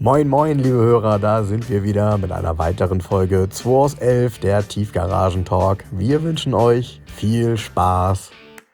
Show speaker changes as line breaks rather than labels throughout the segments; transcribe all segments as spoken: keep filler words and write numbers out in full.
Moin moin liebe Hörer, da sind wir wieder mit einer weiteren Folge zwei aus elf, der Tiefgaragen-Talk. Wir wünschen euch viel Spaß.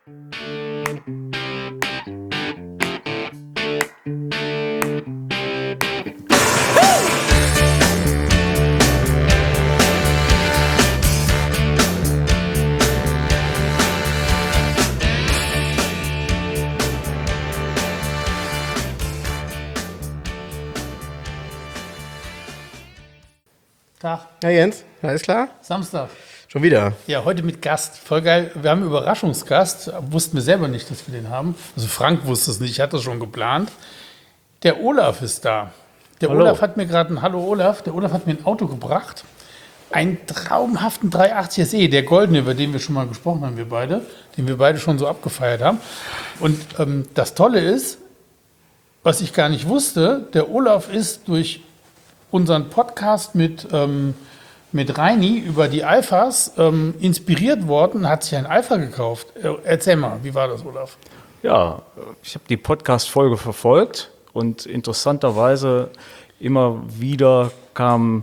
Tag.
Ja Jens, alles klar?
Samstag.
Schon wieder?
Ja, heute mit Gast. Voll geil. Wir haben einen Überraschungsgast. Wussten wir selber nicht, dass wir den haben. Also Frank wusste es nicht, ich hatte es schon geplant. Der Olaf ist da. Der
Hallo.
Olaf hat mir gerade ein Hallo Olaf. Der Olaf hat mir ein Auto gebracht. Einen traumhaften dreihundertachtzig S E, der goldene, über den wir schon mal gesprochen haben, wir beide. Den wir beide schon so abgefeiert haben. Und ähm, das Tolle ist, was ich gar nicht wusste, der Olaf ist durch unseren Podcast mit, ähm, mit Reini über die Alphas ähm, inspiriert worden, hat sich ein Alpha gekauft. Äh, erzähl mal, wie war das, Olaf?
Ja, ich habe die Podcast-Folge verfolgt und interessanterweise immer wieder kam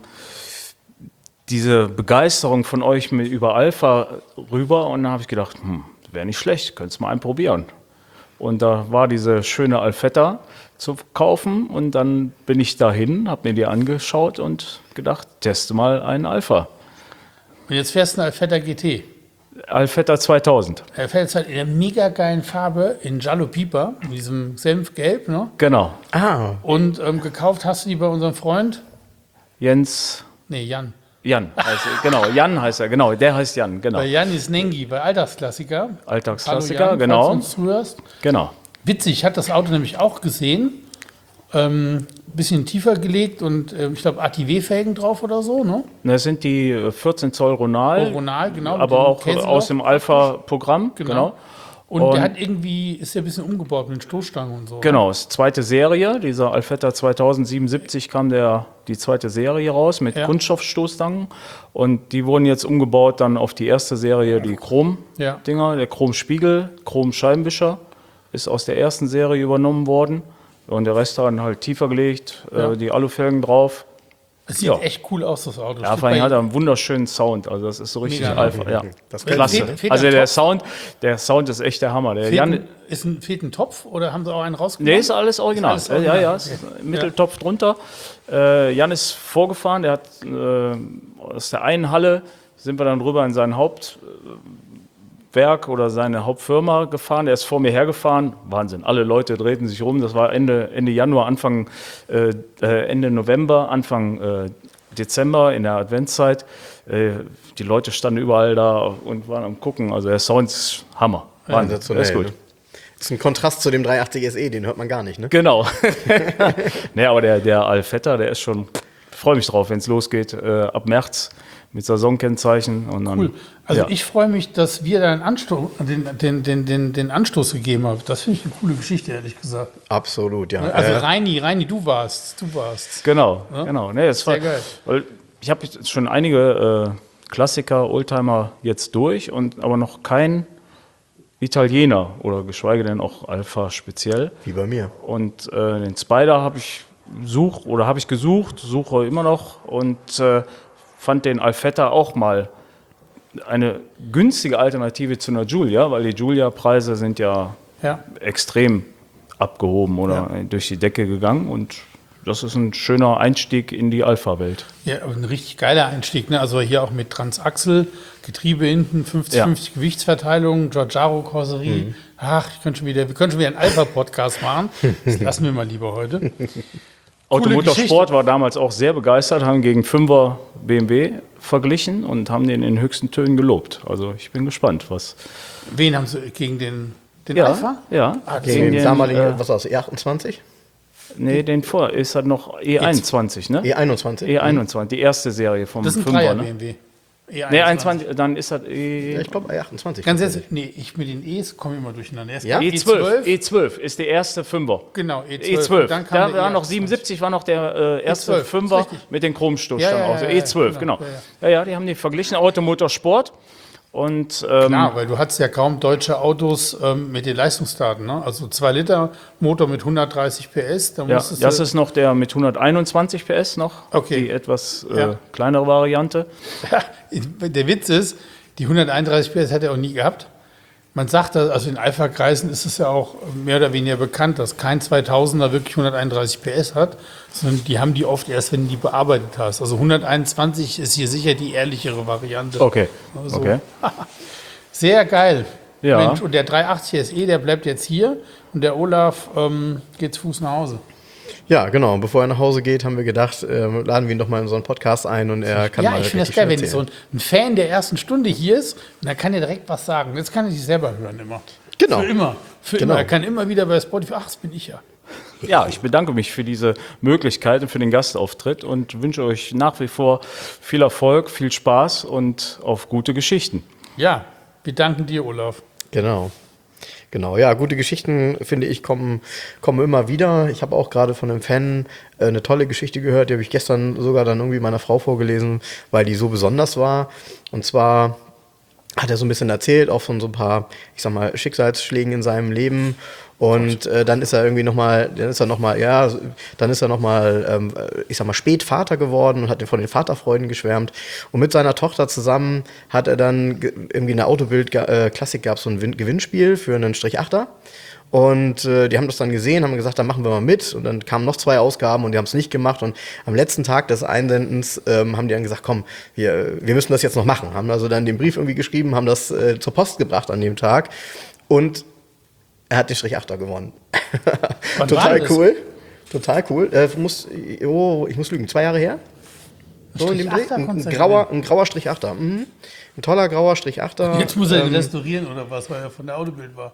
diese Begeisterung von euch mit, über Alpha rüber und dann habe ich gedacht, hm, wäre nicht schlecht, könntest mal einen probieren. Und da war diese schöne Alfetta zu kaufen und dann bin ich dahin, habe mir die angeschaut und gedacht, teste mal einen Alpha.
Und jetzt fährst du einen Alfetta G T.
Alfetta zweitausend.
Er fährt jetzt halt in der mega geilen Farbe, in Giallo Pipa, in diesem Senfgelb, ne?
Genau.
Ah,
Und ähm, gekauft hast du die bei unserem Freund?
Jens,
Nee, Jan.
Jan heißt er, genau, Jan heißt er, genau, der heißt Jan, genau.
Bei Janis Nengi, bei Alltagsklassiker.
Alltagsklassiker,
Hallo Jan,
genau.
falls du uns zuhörst.
Genau.
Witzig, ich hatte das Auto nämlich auch gesehen. Ähm, bisschen tiefer gelegt und äh, ich glaube A T W-Felgen drauf oder so, ne?
Das sind die äh, vierzehn Zoll Ronal,
Ronal, genau. mit
aber
dem
auch
Käseloch.
aus dem Alpha-Programm.
Genau.
Genau.
Und,
Und-
der hat irgendwie, ist ja ein bisschen umgebaut mit den Stoßstangen und so.
Genau, ist zweite Serie. Dieser Alfetta zweitausendsiebenundsiebzig kam der, die zweite Serie raus mit
Ja.
Kunststoffstoßstangen. Und die wurden jetzt umgebaut dann auf die erste Serie, die Chrom-Dinger.
Ja.
Der Chrom-Spiegel, Chrom-Scheibenwischer ist aus der ersten Serie übernommen worden. Und der Rest dann halt tiefer gelegt,
Ja.
äh, die Alufelgen drauf.
Es sieht
Ja.
echt cool aus, das Auto.
Ja,
Steht
vor allem
bei-
hat er einen wunderschönen Sound. Also das ist so richtig
Mega.
Alpha. Ja.
das
Klasse.
Fehlt- fehlt
Also
ein
der
Topf?
Sound, der Sound ist echt der Hammer. Der
Fehlt,
Jan,
ein, ist ein, fehlt ein Topf oder haben sie auch einen rausgenommen?
nee, ist alles original.
Ist alles original,
Ja, ja, ist
okay.
Mitteltopf drunter. Äh, Jan ist vorgefahren. Der hat äh, aus der einen Halle sind wir dann rüber in sein Hauptwerk oder seine Hauptfirma gefahren. Der ist vor mir hergefahren. Wahnsinn. Alle Leute drehten sich rum. Das war Ende, Ende Januar, Anfang äh, äh, Ende November, Anfang äh, Dezember in der Adventszeit. Äh, die Leute standen überall da und waren am Gucken. Also der Sound ist Hammer. Wahnsinn. Der ist gut.
ne? Das ist ein Kontrast zu dem dreihundertachtzig S E, den hört man gar nicht, ne?
Genau. nee, aber der, der Alfetta, der ist schon, ich freue mich drauf, wenn es losgeht, äh, ab März mit Saisonkennzeichen. Und dann,
Cool. Also
ja.
ich freue mich, dass wir da einen Anstoß, den, den, den, den, den Anstoß gegeben haben. Das finde ich eine coole Geschichte, ehrlich gesagt.
Absolut, ja.
Also
Äh,
Reini, Reini, du warst, du warst.
Genau, genau. Nee, das war,
Sehr geil.
weil ich habe jetzt schon einige äh, Klassiker, Oldtimer jetzt durch, und aber noch kein Italiener oder geschweige denn auch Alpha speziell.
wie bei mir.
Und äh, den Spider habe ich such oder habe ich gesucht, suche immer noch und äh, fand den Alfetta auch mal eine günstige Alternative zu einer Giulia, weil die Giulia-Preise sind ja,
Ja.
extrem abgehoben oder
Ja.
durch die Decke gegangen, und das ist ein schöner Einstieg in die Alpha-Welt.
Ja, aber ein richtig geiler Einstieg. Ne? Also hier auch mit Transaxel, Getriebe hinten, fünfzig fünfzig Gewichtsverteilung, Giugiaro-Karosserie. Ach, ich könnte schon wieder, wir können schon wieder einen Alpha-Podcast machen. Das lassen wir mal lieber heute.
Automotorsport war damals auch sehr begeistert, haben gegen fünfer B M W verglichen und haben den in höchsten Tönen gelobt. Also ich bin gespannt, was...
Wen haben sie gegen den, den
Ja,
Alpha?
ja.
Ah,
Gegen den
den,
damaligen,
äh,
was war das, E achtundzwanzig?
Nee, den vor ist halt noch E einundzwanzig, ne?
E einundzwanzig?
E einundzwanzig, die erste Serie vom
Das ist ein
Fünfer,
Dreier
ne?
B M W. E
Nee, einundzwanzig, dann ist das E...
Ja, ich glaube E achtundzwanzig.
Ganz ehrlich, nee, ich mit den E's komme immer durcheinander. Erst
Ja?
kam
E zwölf, E zwölf ist die erste Fünfer.
Genau, E zwölf.
E zwölf,
Und dann kam
da
der
war
E
noch
achtundzwanzig.
siebenundsiebzig, war noch der äh, erste
E zwölf,
Fünfer
ist richtig.
mit den Chromstoßstangen.
Ja, ja, ja,
also
ja,
E zwölf,
genau,
genau.
ja,
Ja, ja, die haben die verglichen, Automotorsport. Und, ähm,
Klar, weil du hattest ja kaum deutsche Autos ähm, mit den Leistungsdaten. Ne? Also zwei Liter Motor mit hundertdreißig P S. Da
ja,
musstest
das
du,
ist noch der mit hunderteinundzwanzig P S noch,
Okay.
die etwas äh,
Ja.
kleinere Variante.
der Witz ist, die hunderteinunddreißig P S hat er auch nie gehabt. Man sagt, dass- also in Alpha-Kreisen ist es ja auch mehr oder weniger bekannt, dass kein zweitausender wirklich hunderteinunddreißig P S hat, sondern die haben die oft erst, wenn du die bearbeitet hast. Also hunderteinundzwanzig ist hier sicher die ehrlichere Variante.
Okay,
Also,
okay.
Sehr geil.
Ja.
Mensch, und der dreihundertachtzig S E, der bleibt jetzt hier und der Olaf ähm, geht zu Fuß nach Hause.
Ja, genau. Bevor er nach Hause geht, haben wir gedacht, ähm, laden wir ihn doch mal in so einen Podcast ein und er kann
Ja,
mal
ich finde das
richtig
geil,
schön
wenn so
erzählen.
ein, ein Fan der ersten Stunde hier ist und dann kann er direkt was sagen. Jetzt kann er sich selber hören immer.
Genau.
Für immer. Für
Genau.
immer. Er kann immer wieder bei Spotify, ach, das bin ich ja.
Ja, ich bedanke mich für diese Möglichkeit und für den Gastauftritt und wünsche euch nach wie vor viel Erfolg, viel Spaß und auf gute Geschichten.
Ja, wir danken dir, Olaf.
Genau. Genau, ja, gute Geschichten, finde ich, kommen, kommen immer wieder. Ich habe auch gerade von einem Fan äh, eine tolle Geschichte gehört, die habe ich gestern sogar dann irgendwie meiner Frau vorgelesen, weil die so besonders war. Und zwar hat er so ein bisschen erzählt, auch von so ein paar, ich sag mal, Schicksalsschlägen in seinem Leben. Und äh, dann ist er irgendwie nochmal, dann ist er nochmal, ja, dann ist er nochmal, ähm, ich sag mal, Spätvater geworden und hat von den Vaterfreuden geschwärmt. Und mit seiner Tochter zusammen hat er dann ge- irgendwie in der Autobild-Klassik gab es so ein Win- Gewinnspiel für einen Strich-Achter. Und äh, die haben das dann gesehen, haben gesagt, dann machen wir mal mit. Und dann kamen noch zwei Ausgaben und die haben es nicht gemacht. Und am letzten Tag des Einsendens ähm, haben die dann gesagt, komm, wir, wir müssen das jetzt noch machen. Haben also dann den Brief irgendwie geschrieben, haben das äh, zur Post gebracht an dem Tag. Und er hat den Strich-Achter gewonnen.
Wann war
Total
das?
cool. Total cool. Äh, muss, oh, ich muss lügen, zwei Jahre her? So in dem Dreh.
Strich-Achter
Ein, ein,
konntest du
grauer, ein grauer Strich-Achter. Mhm. Ein toller grauer Strich-Achter.
Jetzt muss er ihn
Ähm,
restaurieren oder was, weil er von der Autobild war.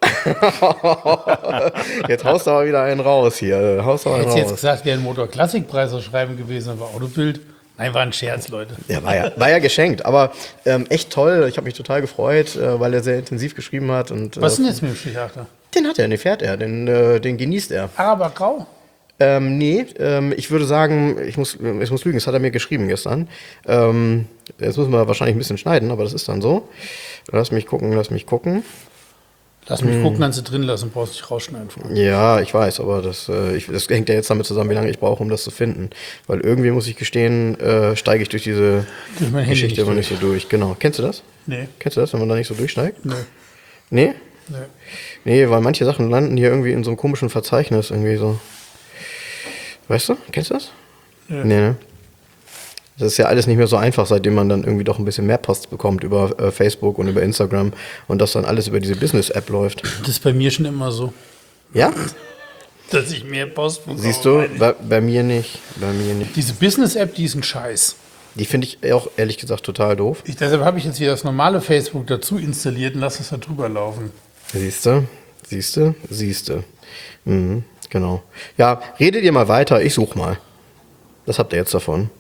Jetzt haust du aber wieder einen raus hier. Haust du einen
Hättest du jetzt
raus.
gesagt, wäre ein Motor-Klassikpreis ausschreiben gewesen, aber Autobild. Nein, war ein Scherz, Leute.
Ja, war ja, war ja geschenkt, aber ähm, echt toll. Ich habe mich total gefreut, äh, weil er sehr intensiv geschrieben hat. Und, äh,
Was ist denn jetzt mit dem Strichachter?
Den hat er, den fährt er, den, äh, den genießt er.
Arabergrau?
Ähm, nee, ähm, ich würde sagen, ich muss, ich muss lügen, das hat er mir geschrieben gestern. Ähm, jetzt müssen wir wahrscheinlich ein bisschen schneiden, aber das ist dann so. Lass mich gucken, lass mich gucken.
Lass mich gucken, kannst du drin lassen, brauchst nicht rausschneiden.
Ja, ich weiß, aber das, äh, ich, das hängt ja jetzt damit zusammen, wie lange ich brauche, um das zu finden. Weil irgendwie, muss ich gestehen, äh, steige ich durch diese
Durch mein Handy
Geschichte
nicht
immer nicht so durch. Genau. Kennst du das?
Nee,
Kennst du das, wenn man da nicht so durchsteigt?
nee,
Nee?
nee.
Nee, weil manche Sachen landen hier irgendwie in so einem komischen Verzeichnis irgendwie so. Weißt du? Kennst du das?
Nee.
Nee, ne? Das ist ja alles nicht mehr so einfach, seitdem man dann irgendwie doch ein bisschen mehr Posts bekommt über äh, Facebook und über Instagram und das dann alles über diese Business-App läuft.
Das ist bei mir schon immer so,
Ja?
dass ich mehr Post bekomme.
Siehst du? Bei, bei mir nicht. Bei mir nicht.
Diese Business-App, die ist ein Scheiß.
Die finde ich auch ehrlich gesagt total doof.
Ich, deshalb habe ich jetzt wieder das normale Facebook dazu installiert und lasse es da drüber laufen.
Siehst du? Siehst du? Siehst du. Mhm, genau. Ja, redet ihr mal weiter, ich suche mal. Das habt ihr jetzt davon.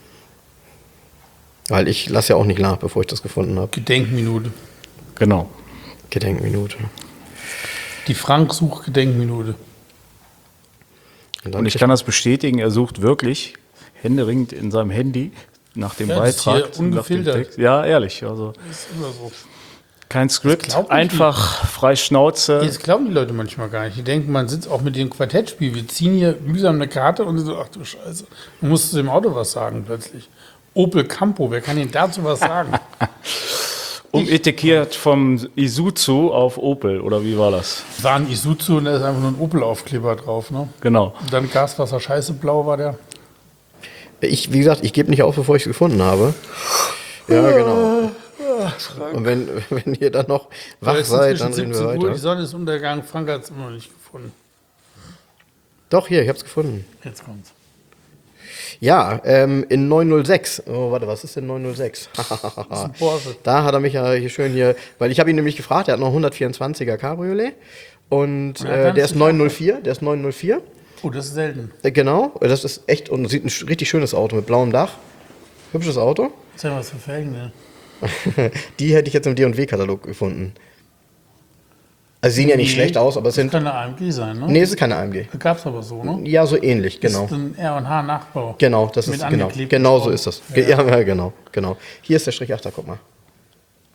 Weil ich lasse ja auch nicht nach, bevor ich das gefunden habe.
Gedenkminute.
Genau.
Gedenkminute.
Die Frank-Such-Gedenkminute.
Und dann
Und ich kann das bestätigen, er sucht wirklich händeringend in seinem Handy nach dem
Ja, das ist
Beitrag.
hier
nach dem
ungefiltert.
Text. Ja, ehrlich. Also
Das ist immer so.
kein Skript,
glaubt nicht
einfach frei Schnauze.
Das glauben die Leute manchmal gar nicht. Die denken, man sitzt auch mit dem Quartettspiel. Wir ziehen hier mühsam eine Karte und so, ach du Scheiße. Man muss zu dem Auto was sagen plötzlich. Opel Campo, wer kann Ihnen dazu was sagen?
Umetikiert vom Isuzu auf Opel, oder wie war das?
Das war ein Isuzu und da ist einfach nur ein Opel-Aufkleber drauf. Ne?
Genau.
Und dann Gaswasser, scheiße blau war der.
Ich, wie gesagt, ich gebe nicht auf, bevor ich es gefunden habe. Ja, genau. Und wenn, wenn ihr dann noch wach
Es ist
seid,
inzwischen
dann reden wir
siebzehn Uhr, die
weiter.
Sonne ist untergegangen, Frank hat es immer noch nicht gefunden.
Doch, hier, ich habe es gefunden.
Jetzt kommt's.
Ja, ähm, in neun null sechs. Oh, warte, was ist denn neun null sechs?
Das ist ein Porsche.
Da hat er mich ja hier schön hier, weil ich habe ihn nämlich gefragt, er hat noch hundertvierundzwanziger Cabriolet und
Ja,
äh,
ganz
der ist
sicher.
neun null vier, der ist neun null vier.
Oh, das ist selten.
Äh, genau, das ist echt und sieht ein sch- richtig schönes Auto mit blauem Dach. Hübsches Auto.
Sag mal, was für Felgen, ne?
Die hätte ich jetzt im D und W-Katalog gefunden. Also sehen ja nicht
Nee,
schlecht aus, aber es
Das
sind.
kann eine A M G sein, ne?
Nee, es ist keine A M G.
Gab's aber so, ne?
Ja, so ähnlich, genau.
Das ist ein R und H-Nachbau.
Genau, das
Mit
ist genau.
angeklebten
Genau so
Schrauben.
ist das. Ge- Ja, ja, genau, genau. Hier ist der Strich achter, guck mal.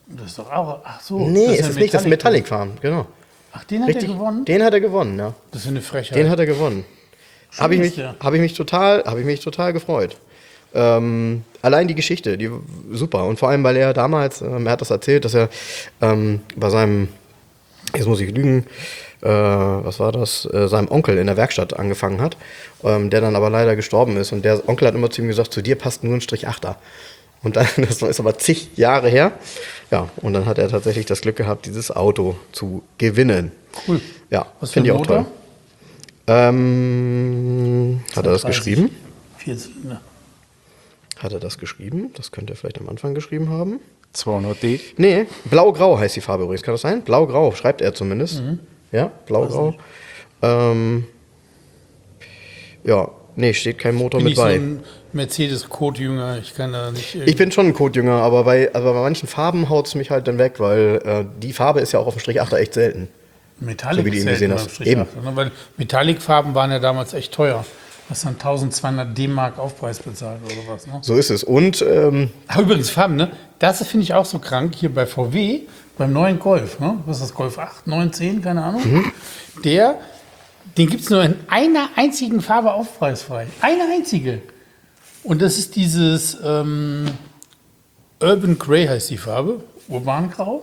Das ist doch auch. Ach so.
Nee,
das
ist es nicht, das ist ein Metallic-Farben, genau.
Ach, den hat
Richtig,
er gewonnen?
den hat er gewonnen, ja.
Das ist eine Frechheit.
Den hat er gewonnen. Habe ich,
ist
mich-
der.
hab ich mich total, habe ich mich total gefreut. Ähm, allein die Geschichte, die super. Und vor allem, weil er damals, ähm, er hat das erzählt, dass er ähm, bei seinem, jetzt muss ich lügen, äh, was war das, äh, seinem Onkel in der Werkstatt angefangen hat, ähm, der dann aber leider gestorben ist. Und der Onkel hat immer zu ihm gesagt, zu dir passt nur ein Strich Achter. Und dann, das ist aber zig Jahre her, ja, und dann hat er tatsächlich das Glück gehabt, dieses Auto zu gewinnen.
Cool.
Ja,
Was für
finde ich
ein
auch toll.
Motor?
Ähm, hat er das
dreißig.
geschrieben?
Vier Zylinder.
Hat er das geschrieben? Das könnte er vielleicht am Anfang geschrieben haben.
zweihundert D.
Nee, blau-grau heißt die Farbe übrigens. Kann das sein? Blau-grau, schreibt er zumindest. Ja, blau-grau. Ähm, ja, nee, steht kein Motor
Bin
mit
ich so
bei.
ein Mercedes-Code-Jünger. Ich kann da nicht.
Ich bin schon ein Codejünger, aber bei, aber bei manchen Farben haut es mich halt dann weg, weil äh, die Farbe ist ja auch auf dem Strich Achter echt selten.
Metallic
so wie du
ist
ihn
selten
gesehen
beim
hast.
Strich
Eben.
acht, ne? Weil Metallic-Farben waren ja damals echt teuer. Hast dann tausendzweihundert D-Mark Aufpreis bezahlt oder sowas. Ne?
So ist es. Und ähm,
Aber übrigens Farben, ne? Das finde ich auch so krank. Hier bei V W, beim neuen Golf, ne? Was ist das, Golf acht, neun, zehn, keine Ahnung.
Mhm.
Der, den gibt es nur in einer einzigen Farbe aufpreisfrei. Eine einzige. Und das ist dieses ähm, Urban Grey heißt die Farbe. Urbangrau.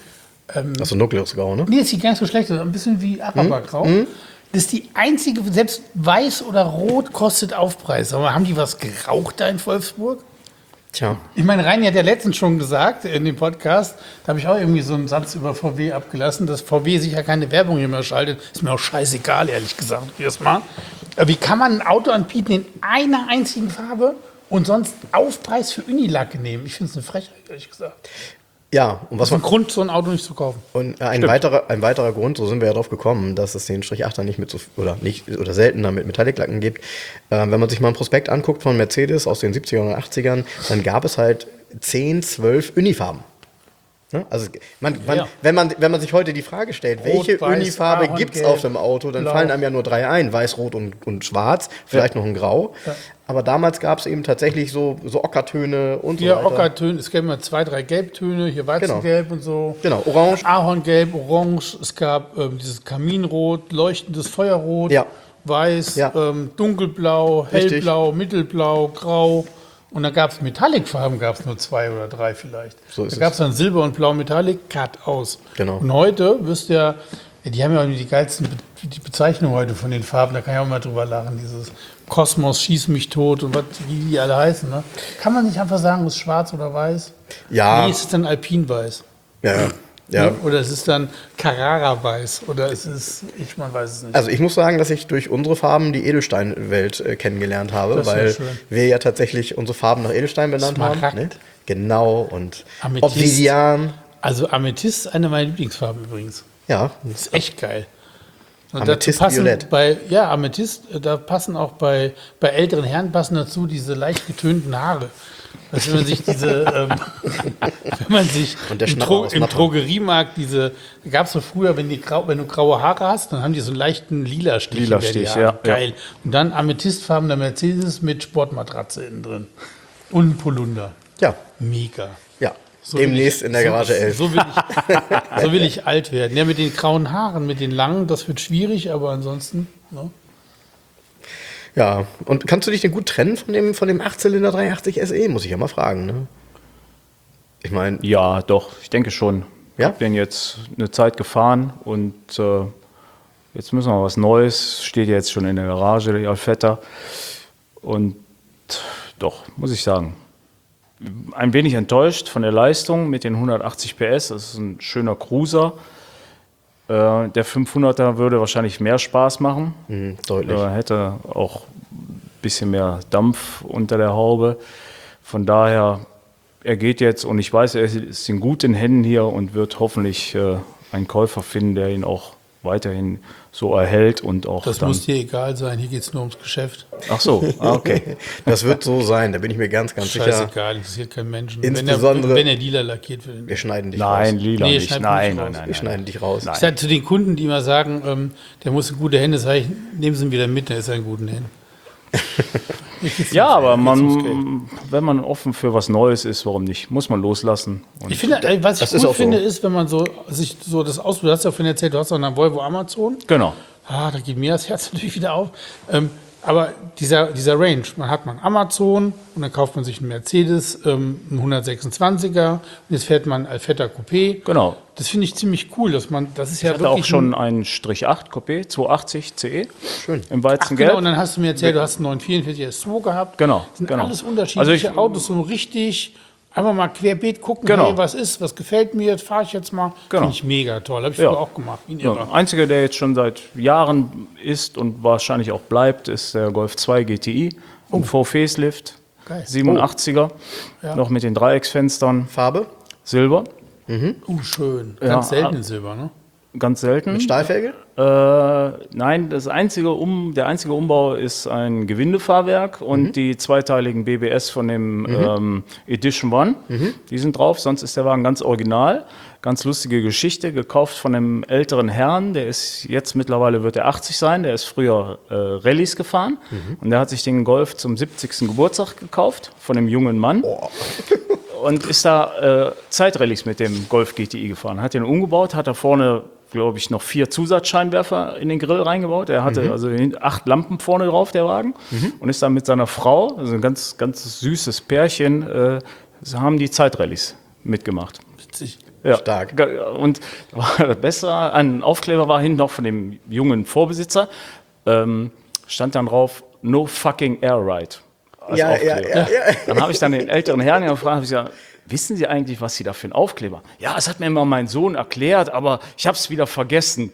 also Nukleusgrau, ne?
Nee, das sieht gar nicht so schlecht aus. Ein bisschen wie Arabergrau. Das ist die einzige, selbst weiß oder rot kostet Aufpreis. Aber haben die was geraucht da in Wolfsburg?
Tja.
Ich meine, Reini hat ja letztens schon gesagt in dem Podcast, da habe ich auch irgendwie so einen Satz über V W abgelassen, dass V W sicher keine Werbung hier mehr schaltet. Ist mir auch scheißegal, ehrlich gesagt, erstmal. Aber wie kann man ein Auto anbieten in einer einzigen Farbe und sonst Aufpreis für Unilacke nehmen? Ich finde es eine Frechheit, ehrlich gesagt.
Ja, und was
Was ein
man.
Grund, so ein Auto nicht zu kaufen.
Und äh, ein weiterer, ein weiterer Grund, so sind wir ja drauf gekommen, dass es den Strich Achter nicht mit so oder nicht oder seltener mit Metallic-Lacken gibt. Äh, wenn man sich mal ein Prospekt anguckt von Mercedes aus den siebzigern und achtzigern, dann gab es halt zehn, zwölf Unifarben. Ne? Also man, man,
Ja.
wenn, man, wenn man sich heute die Frage stellt, welche
weiß,
Unifarbe
Ahorngelb,
gibt es auf dem Auto, dann
Blau.
fallen einem ja nur drei ein, weiß, rot und, und schwarz, vielleicht noch ein Grau. Aber damals gab es eben tatsächlich so, so Ockertöne und so
Hier
weiter.
Ockertöne, es gab immer zwei, drei Gelbtöne, hier Weizengelb und so.
Genau, orange.
Ahorngelb, Orange, es gab ähm, dieses Kaminrot, leuchtendes Feuerrot,
Ja.
Weiß,
Ja.
ähm, Dunkelblau,
Richtig.
Hellblau, Mittelblau, Grau. Und dann gab es Metallic-Farben, gab es nur zwei oder drei vielleicht.
So ist
da gab es dann Silber und Blau Metallic, Cut aus.
Genau.
Und heute wirst du ja, ja, die haben ja auch die geilsten Be die Bezeichnungen heute von den Farben, da kann ich auch mal drüber lachen, dieses Kosmos, Schieß mich tot und was, wie die alle heißen. Ne? Kann man nicht einfach sagen, es ist schwarz oder weiß?
Ja.
Nee, es ist dann Alpinweiß.
Ja, ja. Ja.
Ne? Oder es ist dann Carrara-Weiß. Oder es ist, ich man weiß es nicht.
Also ich muss sagen, dass ich durch unsere Farben die Edelsteinwelt äh, kennengelernt habe,
Das ist ja
weil
schön.
wir ja tatsächlich unsere Farben nach Edelstein benannt
Smaragd.
haben. Ne? Genau, und
Amethyst.
Obsidian.
Also Amethyst ist eine meiner Lieblingsfarben übrigens.
Ja,
Das ist echt geil. Und
Amethyst
dazu passen
Violett.
Bei, ja, Amethyst, äh, da passen auch bei, bei älteren Herren passen dazu diese leicht getönten Haare. Also wenn man sich diese, ähm, wenn man sich
Und der
im,
Schnapper
Dro
aus
im
Mappe.
Drogeriemarkt diese, gab es so früher, wenn, die grau, wenn du graue Haare hast, dann haben die so einen leichten lila Stich.
Lila
hinter die
Stich,
Haare.
ja,
Geil. Und dann amethystfarbener Mercedes mit Sportmatratze innen drin. Und ein Polunder.
ja,
Mega.
ja.
So will
Demnächst
ich-
in der Garage
so,
elf.
So will, ich, so will ich alt werden. Ja, mit den grauen Haaren, mit den langen, das wird schwierig, aber ansonsten. Ne?
Ja, und kannst du dich denn gut trennen von dem, von dem achtzylinder dreihundertachtzig S E, muss ich ja mal fragen. Ne? Ich meine,
Ja, doch, ich denke schon. Ich
Ja?
habe den jetzt eine Zeit gefahren und äh, jetzt müssen wir was Neues. Steht jetzt schon in der Garage, der Alfetta. Und doch, muss ich sagen, ein wenig enttäuscht von der Leistung mit den hundertachtzig P S. Das ist ein schöner Cruiser. Äh, der fünfhunderter würde wahrscheinlich mehr Spaß machen.
mh, deutlich.
Er hätte auch ein bisschen mehr Dampf unter der Haube. Von daher, er geht jetzt und ich weiß, er ist in guten Händen hier und wird hoffentlich äh, einen Käufer finden, der ihn auch weiterhin so erhält und auch
Das
dann.
muss dir egal sein, hier geht es nur ums Geschäft.
Ach so, ah, okay.
Das wird so sein, da bin ich mir ganz, ganz sicher.
Scheißegal, interessiert keinen Menschen.
Insbesondere-
wenn er, wenn er lila lackiert wird.
Wir schneiden dich
Nein,
raus.
lila
Nee,
nicht.
schneid
Nein,
mich
nein,
raus.
nein,
Wir
nein.
schneiden dich raus.
Ich sage zu den Kunden, die immer sagen, ähm, der muss in gute Hände, sage ich, nehmen Sie ihn wieder mit, der ist ja in guten Händen.
Ja, aber
Jetzt ums Geld.
man, wenn man offen für was Neues ist, warum nicht? Muss man loslassen. Und
Ich finde, ey, was ich
Das ist
gut
auch so.
finde, ist, wenn man so sich so das ausprobiert. Du hast ja vorhin erzählt, du hast auch einen Volvo Amazon.
genau.
Ah, da geht mir das Herz natürlich wieder auf. Ähm, aber dieser, dieser Range, man hat man Amazon und dann kauft man sich einen Mercedes, ähm, einen hundertsechsundzwanziger und jetzt fährt man ein Alfetta Coupé.
Genau.
Das finde ich ziemlich cool, dass man, das ist
Ich
ja
hatte
wirklich
auch schon
ein,
einen Strich acht Coupé, zweihundertachtzig C E.
Schön.
Im
ach,
Weizengelb.
genau, und dann hast du mir erzählt, du hast einen neunhundertvierundvierzig S zwei gehabt.
Genau,
Das sind
genau.
alles unterschiedliche
Also ich-
Autos, so richtig einfach mal querbeet gucken,
Genau.
hey, was ist, was gefällt mir, jetzt fahre ich jetzt mal.
Genau.
Finde ich mega toll, habe ich
Ja.
früher auch gemacht, wie ein
Ja,
Irrer.
der einzige, der jetzt schon seit Jahren ist und wahrscheinlich auch bleibt, ist der Golf zwei G T I. Ein V-Facelift.
Geil.
siebenundachtziger.
Ja.
Noch mit den Dreiecksfenstern.
Farbe?
Silber.
Uh, schön.
Ja,
Ganz selten
ah.
in Silber, ne?
Ganz selten.
Mit Stahlfelge?
Äh, nein, das einzige um, der einzige Umbau ist ein Gewindefahrwerk und
Mhm.
die zweiteiligen B B S von dem ähm, Edition One.
Mhm.
Die sind drauf, sonst ist der Wagen ganz original. Ganz lustige Geschichte, gekauft von einem älteren Herrn, der ist jetzt mittlerweile, wird er achtzig sein, der ist früher äh, Rallyes gefahren
Mhm.
und der hat sich den Golf zum siebzigsten Geburtstag gekauft von einem jungen Mann. Und ist da äh, Zeitrallyes mit dem Golf G T I gefahren. Hat den umgebaut, hat da vorne, glaube ich, noch vier Zusatzscheinwerfer in den Grill reingebaut. Er hatte
Mhm.
also acht Lampen vorne drauf, der Wagen. Und ist dann mit seiner Frau, also ein ganz, ganz süßes Pärchen, äh, sie haben die Zeitrallyes mitgemacht.
Witzig.
Ja.
Stark.
Ge- Und das Beste, ein Aufkleber war hinten noch von dem jungen Vorbesitzer, ähm, stand dann drauf, no fucking air ride. als
Ja, ja,
Aufkleber.
ja, ja.
Dann habe ich dann den älteren Herrn gefragt, habe ich gesagt, wissen Sie eigentlich, was Sie da für einen Aufkleber? Ja, es hat mir immer mein Sohn erklärt, aber ich habe es wieder vergessen.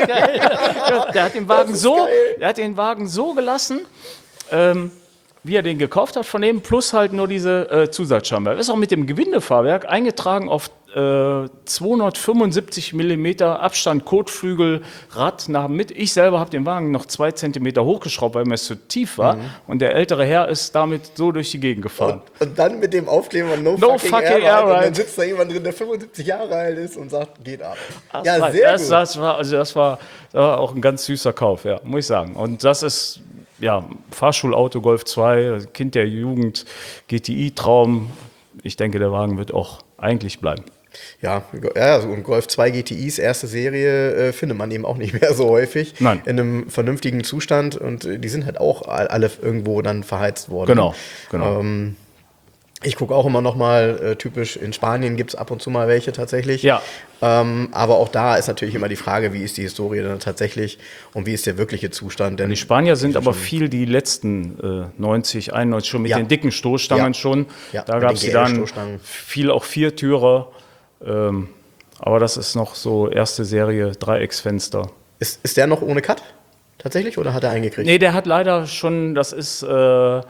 Der hat den Wagen so, der hat den Wagen so gelassen, ähm, wie er den gekauft hat von dem, plus halt nur diese äh, Zusatzscheinwerfer. Ist auch mit dem Gewindefahrwerk eingetragen auf äh, zweihundertfünfundsiebzig Millimeter Abstand, Kotflügel, Rad nach mit. Ich selber habe den Wagen noch zwei Zentimeter hochgeschraubt, weil mir es zu tief war.
Mhm.
Und der ältere Herr ist damit so durch die Gegend gefahren.
Und dann mit dem Aufkleber No,
No
fucking,
fucking
air,
air
ride. Und dann
ride.
sitzt da jemand drin, der fünfundsiebzig Jahre alt ist und sagt, geht ab.
Das
ja,
war,
sehr
das,
gut.
das war, also das war, das war auch ein ganz süßer Kauf, ja, muss ich sagen. Und das ist, ja, Fahrschulauto Golf zwei, Kind der Jugend, G T I-Traum. Ich denke, der Wagen wird auch eigentlich bleiben.
Ja, ja, so ein Golf zwei G T Is, erste Serie, äh, findet man eben auch nicht mehr so häufig.
Nein.
In einem vernünftigen Zustand und äh, die sind halt auch all- alle irgendwo dann verheizt worden.
Genau, genau.
Ähm, ich gucke auch immer noch mal, äh, typisch in Spanien gibt es ab und zu mal welche tatsächlich.
Ja.
Ähm, aber auch da ist natürlich immer die Frage, wie ist die Historie dann tatsächlich und wie ist der wirkliche Zustand. Denn
Die Spanier sind aber viel die letzten äh, neunzig, einundneunzig schon mit
Ja.
den dicken Stoßstangen
Ja.
schon.
Ja,
Da
mit
gab es
den
die dann
G L-Stoßstangen.
viel auch Viertürer. Ähm, aber das ist noch so erste Serie, Dreiecksfenster.
ist, ist der noch ohne Cut tatsächlich oder hat er eingekriegt?
Nee, der hat leider schon, das ist äh,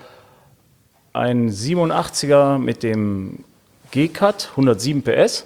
ein siebenundachtziger mit dem G-Cut, hundertsieben P S,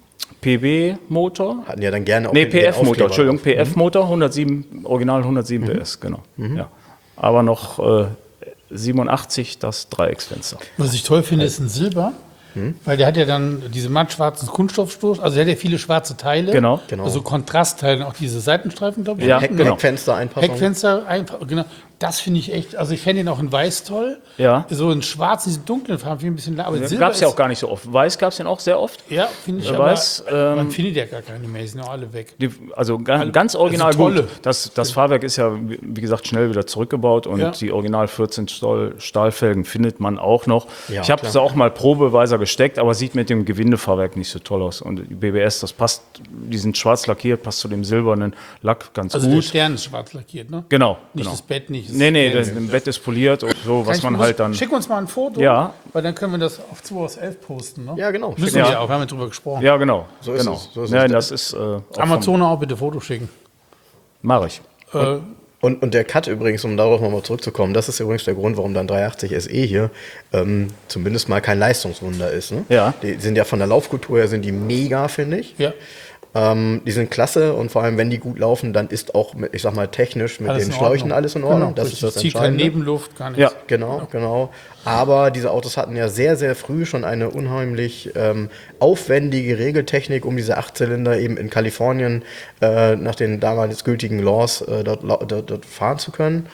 P B-Motor.
Hatten ja dann gerne auch
Nee,
den- den
P F-Motor,
Aufkleber
Entschuldigung,
drauf.
P F-Motor, hundertsieben, original hundertsieben P S, genau. Ja. Aber noch äh, siebenundachtzig das Dreiecksfenster.
Was ich toll finde, ist ein Silber. Weil der hat ja dann diese mattschwarzen Kunststoffstoß, also der hat ja viele schwarze Teile.
Genau.
Genau.
Also Kontrastteile, auch diese Seitenstreifen, glaube ich.
Ja,
Heck,
genau.
Heckfenster-Einpassung.
Heckfenster, einfach, genau. Das finde ich echt, also ich fände ihn auch in weiß toll.
Ja.
So in schwarz, diese dunklen Farben, finde ich ein bisschen, aber Silber
Gab es ja
ist-
auch gar nicht so oft. Weiß gab es den auch sehr oft.
Ja, finde ich
Äh,
aber,
weiß, ähm,
man findet ja gar keine mehr, die sind ja alle weg.
Die, also ga, ganz original
also tolle.
gut. Das, das Fahrwerk ist ja, wie wie gesagt, schnell wieder zurückgebaut und
Ja.
die original vierzehn Stahl, Stahlfelgen findet man auch noch.
Ja,
ich habe
klar.
sie auch mal probeweise gesteckt, aber sieht mit dem Gewindefahrwerk nicht so toll aus. Und die B B S, das passt, die sind schwarz lackiert, passt zu dem silbernen Lack ganz
Also der
gut.
Stern ist schwarz lackiert, ne?
Genau.
Nicht
genau.
das Bett, nicht das
Nee, nee,
Stern.
das, Bett ist poliert und so,
Kann
was
ich-
man
muss-
halt dann.
Schick uns mal ein Foto,
Ja.
weil dann können wir das auf zwei aus elf posten, ne?
Ja, genau.
Müssen
Schick-
wir
Ja.
auch, wir haben ja drüber gesprochen.
Ja, genau.
So ist
genau.
es, so ist
Nein,
es.
das ist. Äh, auch vom-
Amazon auch bitte Foto schicken.
Mach ich.
Äh,
Und, und der Cut übrigens, um darauf nochmal zurückzukommen, das ist übrigens der Grund, warum dann dreihundertachtzig S E hier ähm, zumindest mal kein Leistungswunder ist. Ne?
Ja.
Die sind ja von der Laufkultur her sind die mega, finde ich.
ja.
Ähm, die sind klasse und vor allem, wenn die gut laufen, dann ist auch, mit, ich sag mal, technisch mit
Alles
den
in
Schläuchen
Ordnung.
alles in Ordnung.
Genau,
das
richtig.
ist das
Zieht keine
Entscheidende.
Nebenluft, gar nichts.
Ja.
Genau, genau. Aber diese Autos hatten ja sehr, sehr früh schon eine unheimlich ähm, aufwendige Regeltechnik, um diese Achtzylinder eben in Kalifornien äh, nach den damals gültigen Laws äh, dort, lau- dort, dort fahren zu können.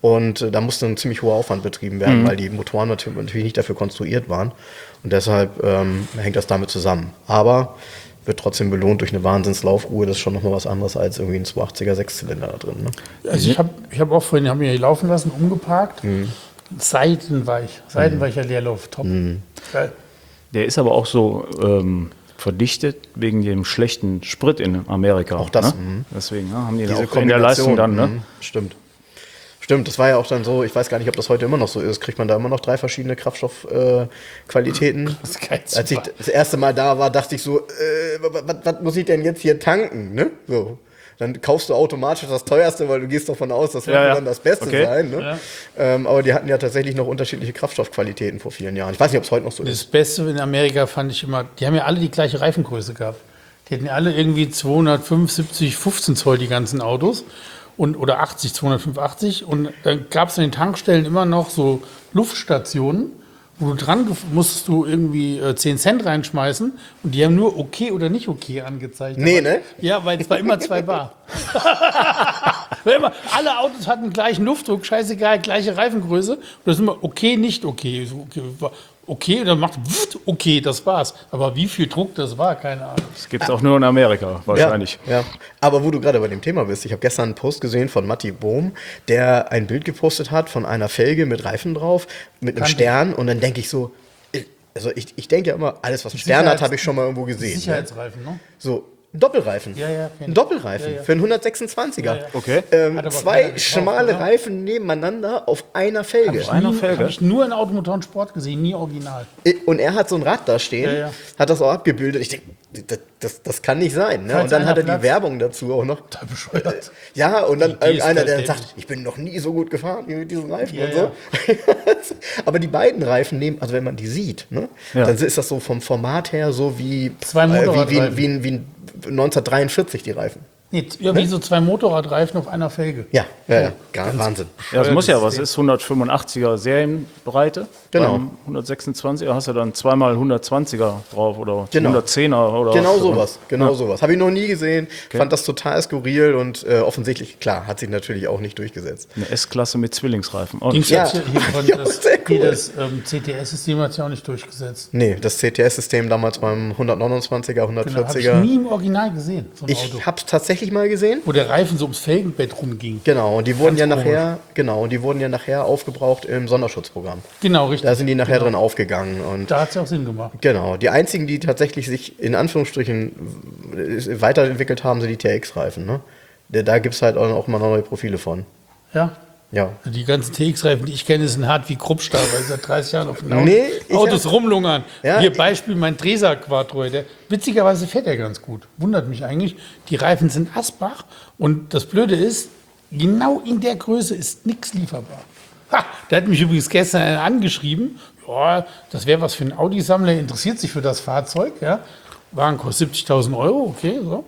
Und äh, da musste ein ziemlich hoher Aufwand betrieben werden,
Mhm.
weil die Motoren natürlich, natürlich nicht dafür konstruiert waren. Und deshalb ähm, hängt das damit zusammen. Aber wird trotzdem belohnt durch eine Wahnsinnslaufruhe. Das ist schon nochmal was anderes als irgendwie ein zweihundertachtziger Sechszylinder da drin. Ne?
Also ich habe ich hab auch vorhin, haben wir hier laufen lassen, umgeparkt.
Mhm.
Seitenweich, seitenweicher Leerlauf, top.
Mhm.
Geil.
Der ist aber auch so ähm, verdichtet wegen dem schlechten Sprit in Amerika.
Auch das,
Ne?
mhm.
Deswegen ja, haben die
Diese
auch in der Leistung dann. Ne?
mhm, Stimmt. Stimmt, das war ja auch dann so, ich weiß gar nicht, ob das heute immer noch so ist, kriegt man da immer noch drei verschiedene Kraftstoffqualitäten. Äh,
Das ist geil.
Als ich das erste Mal da war, dachte ich so, äh, was muss ich denn jetzt hier tanken? Ne? So. Dann kaufst du automatisch das teuerste, weil du gehst davon aus, das wird
Ja, ja.
dann das Beste
Okay.
sein. Ne?
Ja.
Ähm, aber die hatten ja tatsächlich noch unterschiedliche Kraftstoffqualitäten vor vielen Jahren. Ich weiß nicht, ob es heute noch so
Das
ist.
Beste in Amerika fand ich immer, die haben ja alle die gleiche Reifengröße gehabt. Die hatten ja alle irgendwie zweihundertfünfundsiebzig, fünfzehn Zoll, die ganzen Autos. Und, oder achtzig, zweihundertfünfundachtzig. Und dann gab es an den Tankstellen immer noch so Luftstationen, wo du dran gef- musstest du irgendwie äh, zehn Cent reinschmeißen und die haben nur okay oder nicht okay angezeigt.
Nee,
Aber-
ne?
Ja, weil es war immer zwei Bar. Weil immer, alle Autos hatten gleichen Luftdruck, scheißegal, gleiche Reifengröße. Und das ist immer okay, nicht okay. So, okay, war okay, dann macht wuft, okay, das war's. Aber wie viel Druck das war, keine Ahnung.
Das gibt es auch nur in Amerika, wahrscheinlich.
Ja, ja. Aber wo du gerade bei dem Thema bist, ich habe gestern einen Post gesehen von Matti Bohm, der ein Bild gepostet hat von einer Felge mit Reifen drauf, mit einem
Kannte
Stern. Und dann denke ich so, also ich, ich denke ja immer, alles, was einen Stern hat,
Sicherheits-
habe ich schon mal irgendwo gesehen. Ne?
Sicherheitsreifen, ne?
So, ein Doppelreifen.
Ja, ja, kenn
Ein
ich.
Doppelreifen
Ja, ja.
für einen hundertsechsundzwanziger.
Ja, ja.
Okay.
Ähm,
Hat aber keiner
zwei
gekauft,
schmale
oder?
Reifen nebeneinander auf einer Felge.
ich einer
Nie-
Felge?
Hab ich nur in Automotor und Sport gesehen, nie original.
Und er hat so ein Rad da stehen,
Ja, ja.
hat das auch abgebildet. Ich denke, das, das, das kann nicht sein. Ne?
Falls
Und dann hat
einer
er die
Platz-
Werbung dazu auch noch.
Total bescheuert.
Ja, und dann
Die Idee ist
irgendeiner, der
geil,
sagt, ich bin noch nie so gut gefahren wie mit diesen Reifen
Ja,
und so. Aber die beiden Reifen nehmen, also wenn man die sieht, ne,
Ja.
dann ist das so vom Format her so wie,
Zwei
äh, wie, wie,
Motorradreifen.
wie, wie neunzehnhundertdreiundvierzig die Reifen.
Nee, ja, wie so zwei Motorradreifen auf einer Felge.
Ja, ja, ja. Gar, Wahnsinn.
Ja, das muss ja
das
was.
ist-
Ist hundertfünfundachtziger Serienbreite.
Genau.
Beim hundertsechsundzwanziger hast du dann zweimal hundertzwanziger drauf oder
Genau.
hundertzehner oder
Genau
was.
sowas, genau
Ja.
sowas. Habe ich noch nie gesehen, fand das total skurril und äh, offensichtlich, klar, hat sich natürlich auch nicht durchgesetzt.
Eine S-Klasse mit Zwillingsreifen. Und
Dings
Ja.
hat's ja hier von
Ja,
das,
sehr
hier
cool.
das ähm, C T S-System hat sich auch nicht durchgesetzt.
Nee, das C T S-System damals beim hundertneunundzwanziger,
Genau, habe ich
hundertvierziger.
nie im Original gesehen, so ein
Ich
Auto.
habe es tatsächlich mal gesehen.
Wo der Reifen so ums Felgenbett rumging.
Genau, und die wurden
Ganz
ja
komisch.
nachher, genau, und die wurden ja nachher aufgebraucht im Sonderschutzprogramm.
Genau, richtig.
Da sind die nachher drin aufgegangen und
Da hat es ja auch Sinn gemacht.
genau, die einzigen, die tatsächlich sich in Anführungsstrichen w- weiterentwickelt haben, sind die T X-Reifen. Ne? Da- Da gibt es halt auch mal neue Profile von.
Ja.
Ja.
Die ganzen T X-Reifen, die ich kenne, sind hart wie Kruppstahl, weil sie seit dreißig Jahren auf den Autos,
Nee, ich
Autos
hab-
rumlungern.
Ja,
Hier
ich-
Beispiel mein Dresa Quattro. Der, witzigerweise fährt er ganz gut. Wundert mich eigentlich. Die Reifen sind Asbach und das Blöde ist, genau in der Größe ist nichts lieferbar. Ha, der hat mich übrigens gestern einer angeschrieben. Ja, das wäre was für einen Audi-Sammler, interessiert sich für das Fahrzeug. Ja. Wagen kostet siebzigtausend Euro, okay, so.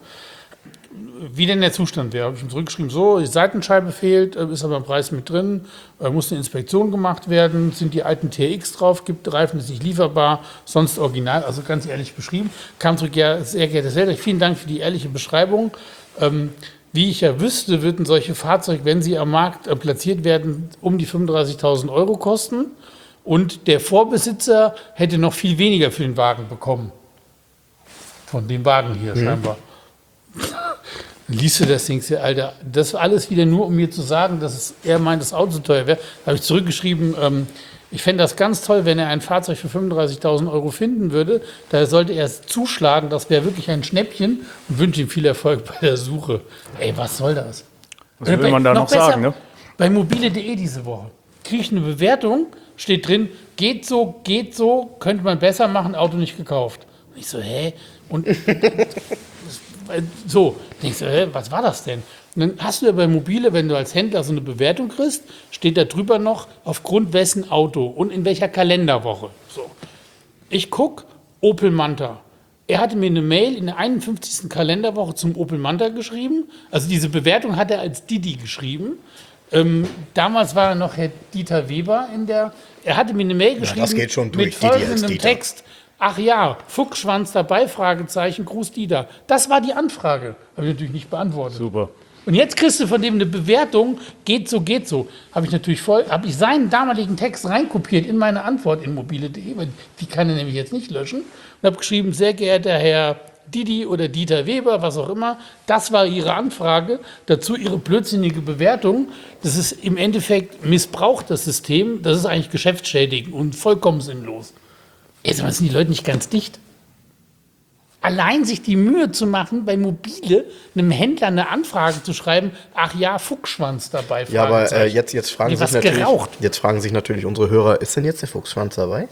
Wie denn der Zustand wäre, habe ich ihm zurückgeschrieben, so, die Seitenscheibe fehlt, äh, ist aber im Preis mit drin, äh, muss eine Inspektion gemacht werden, sind die alten T X drauf, gibt Reifen, ist nicht lieferbar, sonst original, also ganz ehrlich beschrieben. Kam zurück, ja, sehr geehrtes Selter, vielen Dank für die ehrliche Beschreibung. Ähm, wie ich ja wüsste, würden solche Fahrzeuge, wenn sie am Markt äh, platziert werden, um die fünfunddreißigtausend Euro kosten und der Vorbesitzer hätte noch viel weniger für den Wagen bekommen. Von dem Wagen hier scheinbar. Dann liest du das, denkst du, Alter, das alles wieder nur, um mir zu sagen, dass es, er meint, das Auto zu teuer wäre. Da habe ich zurückgeschrieben, ähm, ich fände das ganz toll, wenn er ein Fahrzeug für fünfunddreißigtausend Euro finden würde. Da sollte er es zuschlagen, das wäre wirklich ein Schnäppchen und wünsche ihm viel Erfolg bei der Suche. Ey, was soll das?
was will man da noch
besser,
sagen? Ne?
Bei mobile punkt de diese Woche kriege ich eine Bewertung, steht drin, geht so, geht so, könnte man besser machen, Auto nicht gekauft. Und ich so, hä? Und so, denkst du, hä, was war das denn? Und dann hast du ja bei Mobile, wenn du als Händler so eine Bewertung kriegst, steht da drüber noch, aufgrund wessen Auto und in welcher Kalenderwoche. So. Ich gucke, Opel Manta. Er hatte mir eine Mail in der einundfünfzigsten Kalenderwoche zum Opel Manta geschrieben. Also diese Bewertung hat er als Didi geschrieben. Ähm, damals war noch Herr Dieter Weber in der. Er hatte mir eine Mail geschrieben
das geht schon durch,
mit
Didi als
folgendem
Dieter.
Text. Ach ja, Fuchsschwanz dabei, Fragezeichen, Gruß Dieter. Das war die Anfrage. Habe ich natürlich nicht beantwortet.
Super.
Und jetzt kriegst du von dem eine Bewertung, geht so, geht so. Habe ich natürlich voll, habe ich seinen damaligen Text reinkopiert in meine Antwort in mobile punkt de, weil die kann er nämlich jetzt nicht löschen. Und habe geschrieben, sehr geehrter Herr Didi oder Dieter Weber, was auch immer, das war Ihre Anfrage, dazu Ihre blödsinnige Bewertung. Das ist im Endeffekt missbraucht das System, das ist eigentlich geschäftsschädigend und vollkommen sinnlos. Jetzt sind die Leute nicht ganz dicht. Allein sich die Mühe zu machen, bei Mobile einem Händler eine Anfrage zu schreiben, ach ja, Fuchsschwanz dabei.
Ja, aber äh, jetzt, jetzt, fragen
Nee,
sich
was
natürlich,
geraucht.
jetzt fragen sich natürlich unsere Hörer, ist denn jetzt der Fuchsschwanz dabei?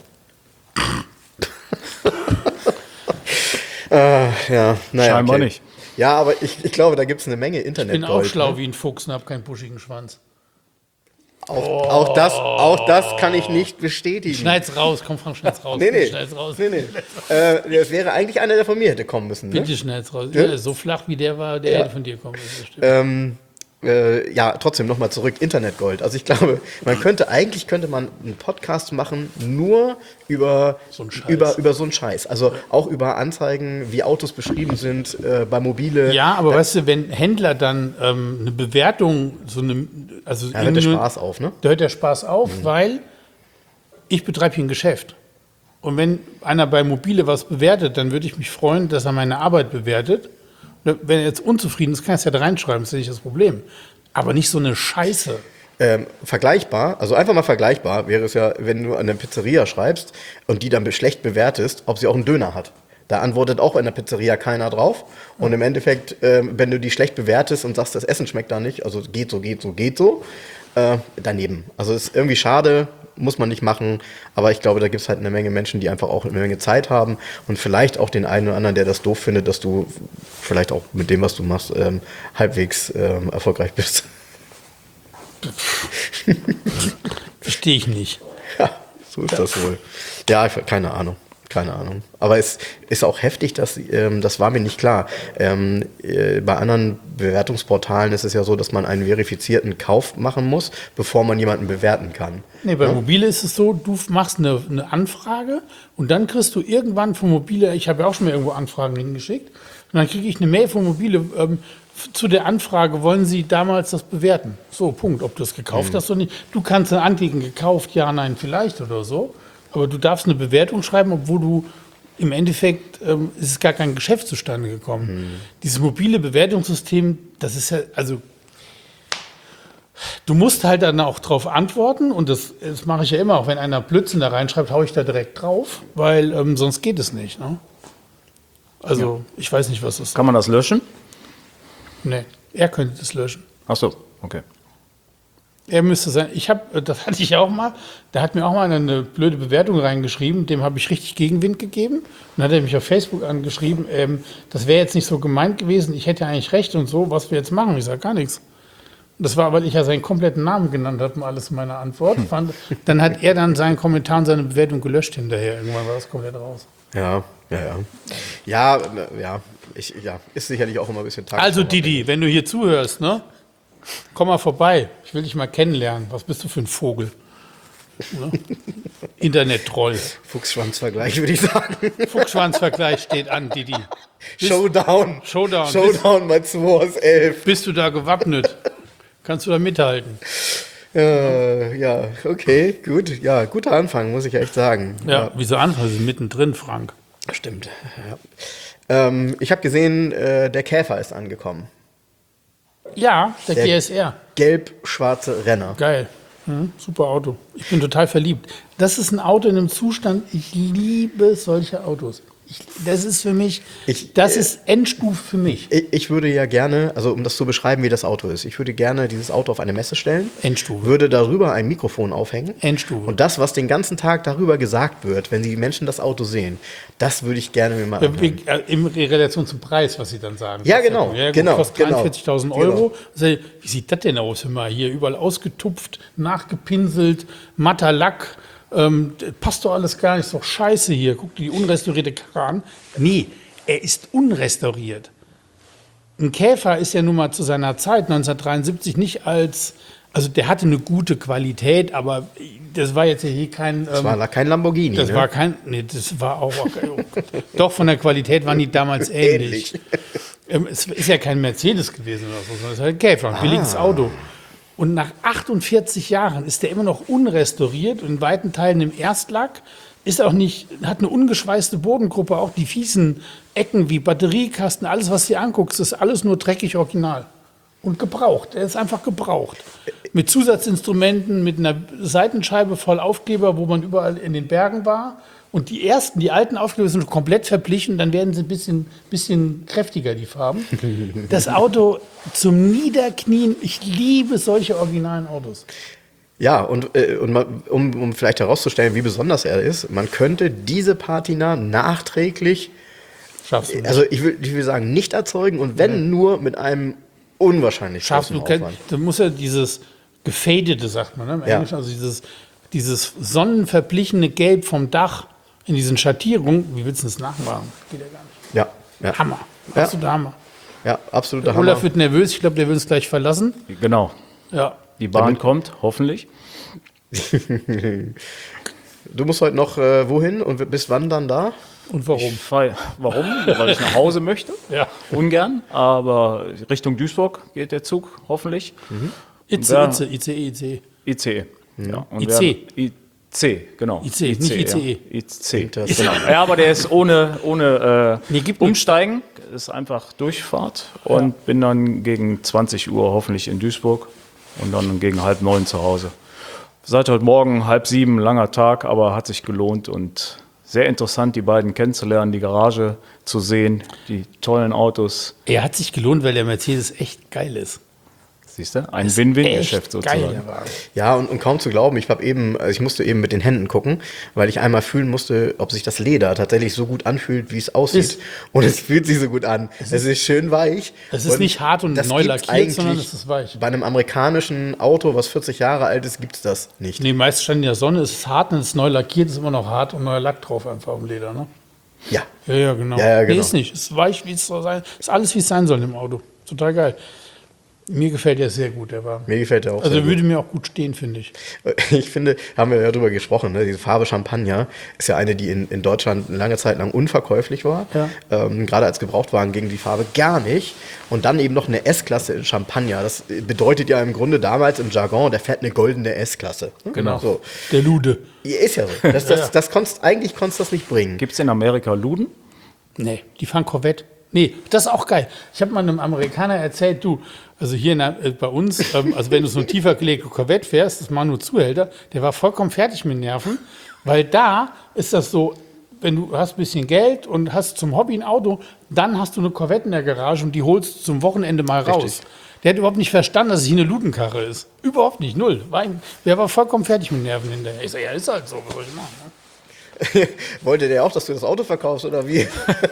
äh, ja, naja,
Scheinbar
okay.
nicht.
Ja, aber ich, ich glaube, da gibt es eine Menge
Ich
Internetgold.
bin auch schlau
ne?
wie ein Fuchs und habe keinen buschigen Schwanz.
Auch, auch, das, auch das kann ich nicht bestätigen.
Schneid's raus, komm Frank, schneid's raus.
Nee, nee.
Schneid's raus.
nee, nee. Äh, das wäre eigentlich einer, der von mir hätte kommen müssen. Ne?
Bitte schneid's raus.
Ja?
Ja, so flach wie der war, der
Ja.
hätte von dir kommen müssen. das stimmt.
Ähm, äh, ja, trotzdem nochmal zurück, Internetgold. Also ich glaube, man könnte, eigentlich könnte man einen Podcast machen, nur über
So einen Scheiß.
über, über so einen Scheiß. Also auch über Anzeigen, wie Autos beschrieben sind, äh, bei Mobile.
Ja, aber weißt du, wenn Händler dann ähm, eine Bewertung, so eine, also
Da hört der
nur-
Spaß auf, ne?
Da hört der Spaß auf, weil ich betreibe hier ein Geschäft. Und wenn einer bei Mobile was bewertet, dann würde ich mich freuen, dass er meine Arbeit bewertet. Wenn er jetzt unzufrieden ist, kann er es ja da reinschreiben, das ist ja nicht das Problem. Aber nicht so eine Scheiße.
Ähm, vergleichbar, also einfach mal vergleichbar wäre es ja, wenn du an eine Pizzeria schreibst und die dann schlecht bewertest, ob sie auch einen Döner hat. Da antwortet auch in der Pizzeria keiner drauf. Und im Endeffekt, ähm, wenn du die schlecht bewertest und sagst, das Essen schmeckt da nicht, also geht so, geht so, geht so, äh, daneben. Also ist irgendwie schade, muss man nicht machen. Aber ich glaube, da gibt es halt eine Menge Menschen, die einfach auch eine Menge Zeit haben und vielleicht auch den einen oder anderen, der das doof findet, dass du vielleicht auch mit dem, was du machst, ähm, halbwegs ähm, erfolgreich bist.
Verstehe ich nicht.
Ja, so ist das wohl. Ja, ich, keine Ahnung. Keine Ahnung. Aber es ist auch heftig, dass, ähm, das war mir nicht klar. Ähm, äh, bei anderen Bewertungsportalen ist es ja so, dass man einen verifizierten Kauf machen muss, bevor man jemanden bewerten kann.
Nee, bei Mobile ist es so, du machst eine, eine Anfrage und dann kriegst du irgendwann von Mobile, ich habe ja auch schon mal irgendwo Anfragen hingeschickt, und dann kriege ich eine Mail von Mobile ähm, f- zu der Anfrage, wollen Sie damals das bewerten? So, Punkt. Ob du es gekauft hast oder nicht. Du kannst dann anklicken, gekauft, ja, nein, vielleicht oder so. Aber du darfst eine Bewertung schreiben, obwohl du im Endeffekt ähm, ist es gar kein Geschäft zustande gekommen.
Mhm.
Dieses mobile Bewertungssystem, das ist ja, also du musst halt dann auch drauf antworten und das, das mache ich ja immer, auch wenn einer Blödsinn da reinschreibt, haue ich da direkt drauf, weil ähm, sonst geht es nicht. Ne? Also ich weiß nicht, was das ist.
Kann man das löschen?
Nee, er könnte das löschen.
Ach so, okay.
Er müsste sein. Ich habe, das hatte ich auch mal, da hat mir auch mal eine blöde Bewertung reingeschrieben, dem habe ich richtig Gegenwind gegeben. Und dann hat er mich auf Facebook angeschrieben, ähm, das wäre jetzt nicht so gemeint gewesen, ich hätte ja eigentlich recht und so, was wir jetzt machen. Ich sage gar nichts. Das war, weil ich ja seinen kompletten Namen genannt habe und alles in meiner Antwort. Fand, dann hat er dann seinen Kommentar und seine Bewertung gelöscht hinterher. Irgendwann war das komplett raus.
Ja, ja, ja. Ja, äh, ja, ich, ja, ist sicherlich auch immer ein bisschen
Also
tagesformabhängig.
Didi, wenn du hier zuhörst, ne? Komm mal vorbei. Ich will dich mal kennenlernen. Was bist du für ein Vogel? Ne? Internet-Troll.
Fuchsschwanzvergleich, würde ich sagen.
Fuchsschwanzvergleich steht an, Didi.
Showdown.
Showdown.
Showdown bei zwei aus elf.
Bist du da gewappnet? Kannst du da mithalten?
Äh, ja, okay, gut. Ja, guter Anfang, muss ich echt sagen.
Ja, wieso anfangen? Sie sind mittendrin, Frank.
Stimmt. Ja. Ähm, ich habe gesehen, äh, der Käfer ist angekommen.
Ja, der,
Der-
G S R.
Gelb-schwarze Renner.
Geil. Hm, super Auto. Ich bin total verliebt. Das ist ein Auto in einem Zustand, ich liebe solche Autos. Ich, das ist für mich,
Ich-
das ist Endstufe für mich.
Ich, ich würde ja gerne, also um das zu beschreiben, wie das Auto ist, ich würde gerne dieses Auto auf eine Messe stellen,
Endstufe.
würde darüber ein Mikrofon aufhängen.
Endstufe.
Und das, was den ganzen Tag darüber gesagt wird, wenn die Menschen das Auto sehen, das würde ich gerne mir mal
Ja,
anhören.
wie- äh, in Relation zum Preis, was sie dann sagen.
Ja, genau,
Ja, gut,
genau,
kostet
genau.
dreiundvierzigtausend Euro. Sag ich, Wie sieht das denn aus? Hör mal, hier überall ausgetupft, nachgepinselt, matter Lack. Ähm, das passt doch alles gar nicht. Ist doch scheiße hier. Guck dir die unrestaurierte Karre an. Nee, er ist unrestauriert. Ein Käfer ist ja nun mal zu seiner Zeit neunzehnhundertdreiundsiebzig nicht als, also der hatte eine gute Qualität, aber das war jetzt hier kein.
Das
ähm,
war kein Lamborghini.
Das
ne?
war kein, nee, das war auch, okay, oh Gott. Doch, von der Qualität waren die damals ähnlich.
Ähnlich.
Ähm, es ist ja kein Mercedes gewesen oder so, sondern es ist halt ein Käfer, ein billiges Auto. Und nach achtundvierzig Jahren ist der immer noch unrestauriert und in weiten Teilen im Erstlack. Ist auch nicht, hat eine ungeschweißte Bodengruppe, auch die fiesen Ecken wie Batteriekasten, alles, was du anguckst, ist alles nur dreckig original. Und gebraucht. Er ist einfach gebraucht. Mit Zusatzinstrumenten, mit einer Seitenscheibe voll Aufkleber, wo man überall in den Bergen war. Und die ersten, die alten Aufkleber sind komplett verblichen, dann werden sie ein bisschen, bisschen kräftiger, die Farben. Das Auto zum Niederknien, ich liebe solche originalen Autos.
Ja, und, äh, und man, um, um vielleicht herauszustellen, wie besonders er ist, man könnte diese Patina nachträglich,
Schaffst du nicht.
also ich will, ich will sagen, nicht erzeugen und wenn
Nee.
nur mit einem unwahrscheinlich
Schaffst
großen
du, kein-
Aufwand.
da muss ja dieses gefadete, sagt man, ne, im
Ja.
Englischen, also dieses, dieses sonnenverblichene Gelb vom Dach in diesen Schattierungen, wie willst du das nachmachen? Geht ja gar nicht.
Ja, ja,
Hammer,
Ja.
absoluter Hammer.
ja, absoluter Hammer.
Olaf wird nervös, ich glaube, der will uns gleich verlassen.
Genau.
Ja.
Die Bahn
Damit-
kommt, hoffentlich.
Du musst heute noch äh, wohin und bis wann dann da?
Und warum?
Ich fahr, warum? Weil ich nach Hause möchte.
Ja.
Ungern. Aber Richtung Duisburg geht der Zug, hoffentlich.
I C,
Ja.
I C, I C E, I C E.
I C E. Ja, und
I C.
werden- I C, genau.
I C, nicht I C E.
Ja. I C.
Interessant.
Genau. Ja, aber der ist ohne, ohne äh,
Nee, gibt nicht.
Umsteigen. Ist einfach Durchfahrt. Und bin dann gegen zwanzig Uhr hoffentlich in Duisburg. Und dann gegen halb neun zu Hause. Seit heute Morgen halb sieben, langer Tag, aber hat sich gelohnt und sehr interessant, die beiden kennenzulernen, die Garage zu sehen, die tollen Autos.
Er hat sich gelohnt, weil der Mercedes echt geil ist.
Siehst du? Ein Win-Win-Geschäft
Echt geil,
sozusagen.
der Wagen.
Ja, und, und kaum zu glauben, ich habe eben, also ich musste eben mit den Händen gucken, weil ich einmal fühlen musste, ob sich das Leder tatsächlich so gut anfühlt, wie es aussieht.
Ist-
und es fühlt sich so gut an. Es ist, schön weich.
Es ist nicht hart und
das
neu
gibt's
lackiert, sondern
eigentlich
es ist weich.
Bei einem amerikanischen Auto, was vierzig Jahre alt ist, gibt es das nicht.
Nee, meist stand in der Sonne, es ist hart und es ist neu lackiert, ist immer noch hart und neuer Lack drauf einfach auf dem Leder, ne?
Ja.
Ja, ja, genau.
Ja, ja, genau.
Nee, ist nicht. Ist weich, wie es soll sein. Ist alles, wie es sein soll im Auto. Total geil. Mir gefällt der sehr gut, der Wagen.
Mir gefällt der auch
Also
sehr
er würde mir auch gut stehen, finde ich.
gut. Ich finde, haben wir ja drüber gesprochen, ne? Diese Farbe Champagner ist ja eine, die in, in Deutschland eine lange Zeit lang unverkäuflich war.
Ja.
Ähm, gerade als Gebrauchtwagen ging die Farbe gar nicht. Und dann eben noch eine S-Klasse in Champagner. Das bedeutet ja im Grunde damals im Jargon, der fährt eine goldene S-Klasse.
Genau.
So.
Der Lude.
Ist ja so. Das, das, das konntest, eigentlich konntest du das nicht bringen.
Gibt es in Amerika Luden?
Nee, die fahren Corvette. Nee, das ist auch geil. Ich habe mal einem Amerikaner erzählt, du, also hier in der, äh, bei uns, ähm, also wenn du so ein tiefer gelegte Corvette fährst, das Manu Zuhälter, der war vollkommen fertig mit Nerven, weil da ist das so, wenn du hast ein bisschen Geld und hast zum Hobby ein Auto, dann hast du eine Corvette in der Garage und die holst du zum Wochenende mal raus.
Richtig.
Der hat überhaupt nicht verstanden, dass es hier eine Ludenkarre ist. Überhaupt nicht, null. War ein, der war vollkommen fertig mit Nerven hinterher. Ich so, ja, ist halt so, was soll ich machen? Ne?
Wollte der auch, dass du das Auto verkaufst oder wie?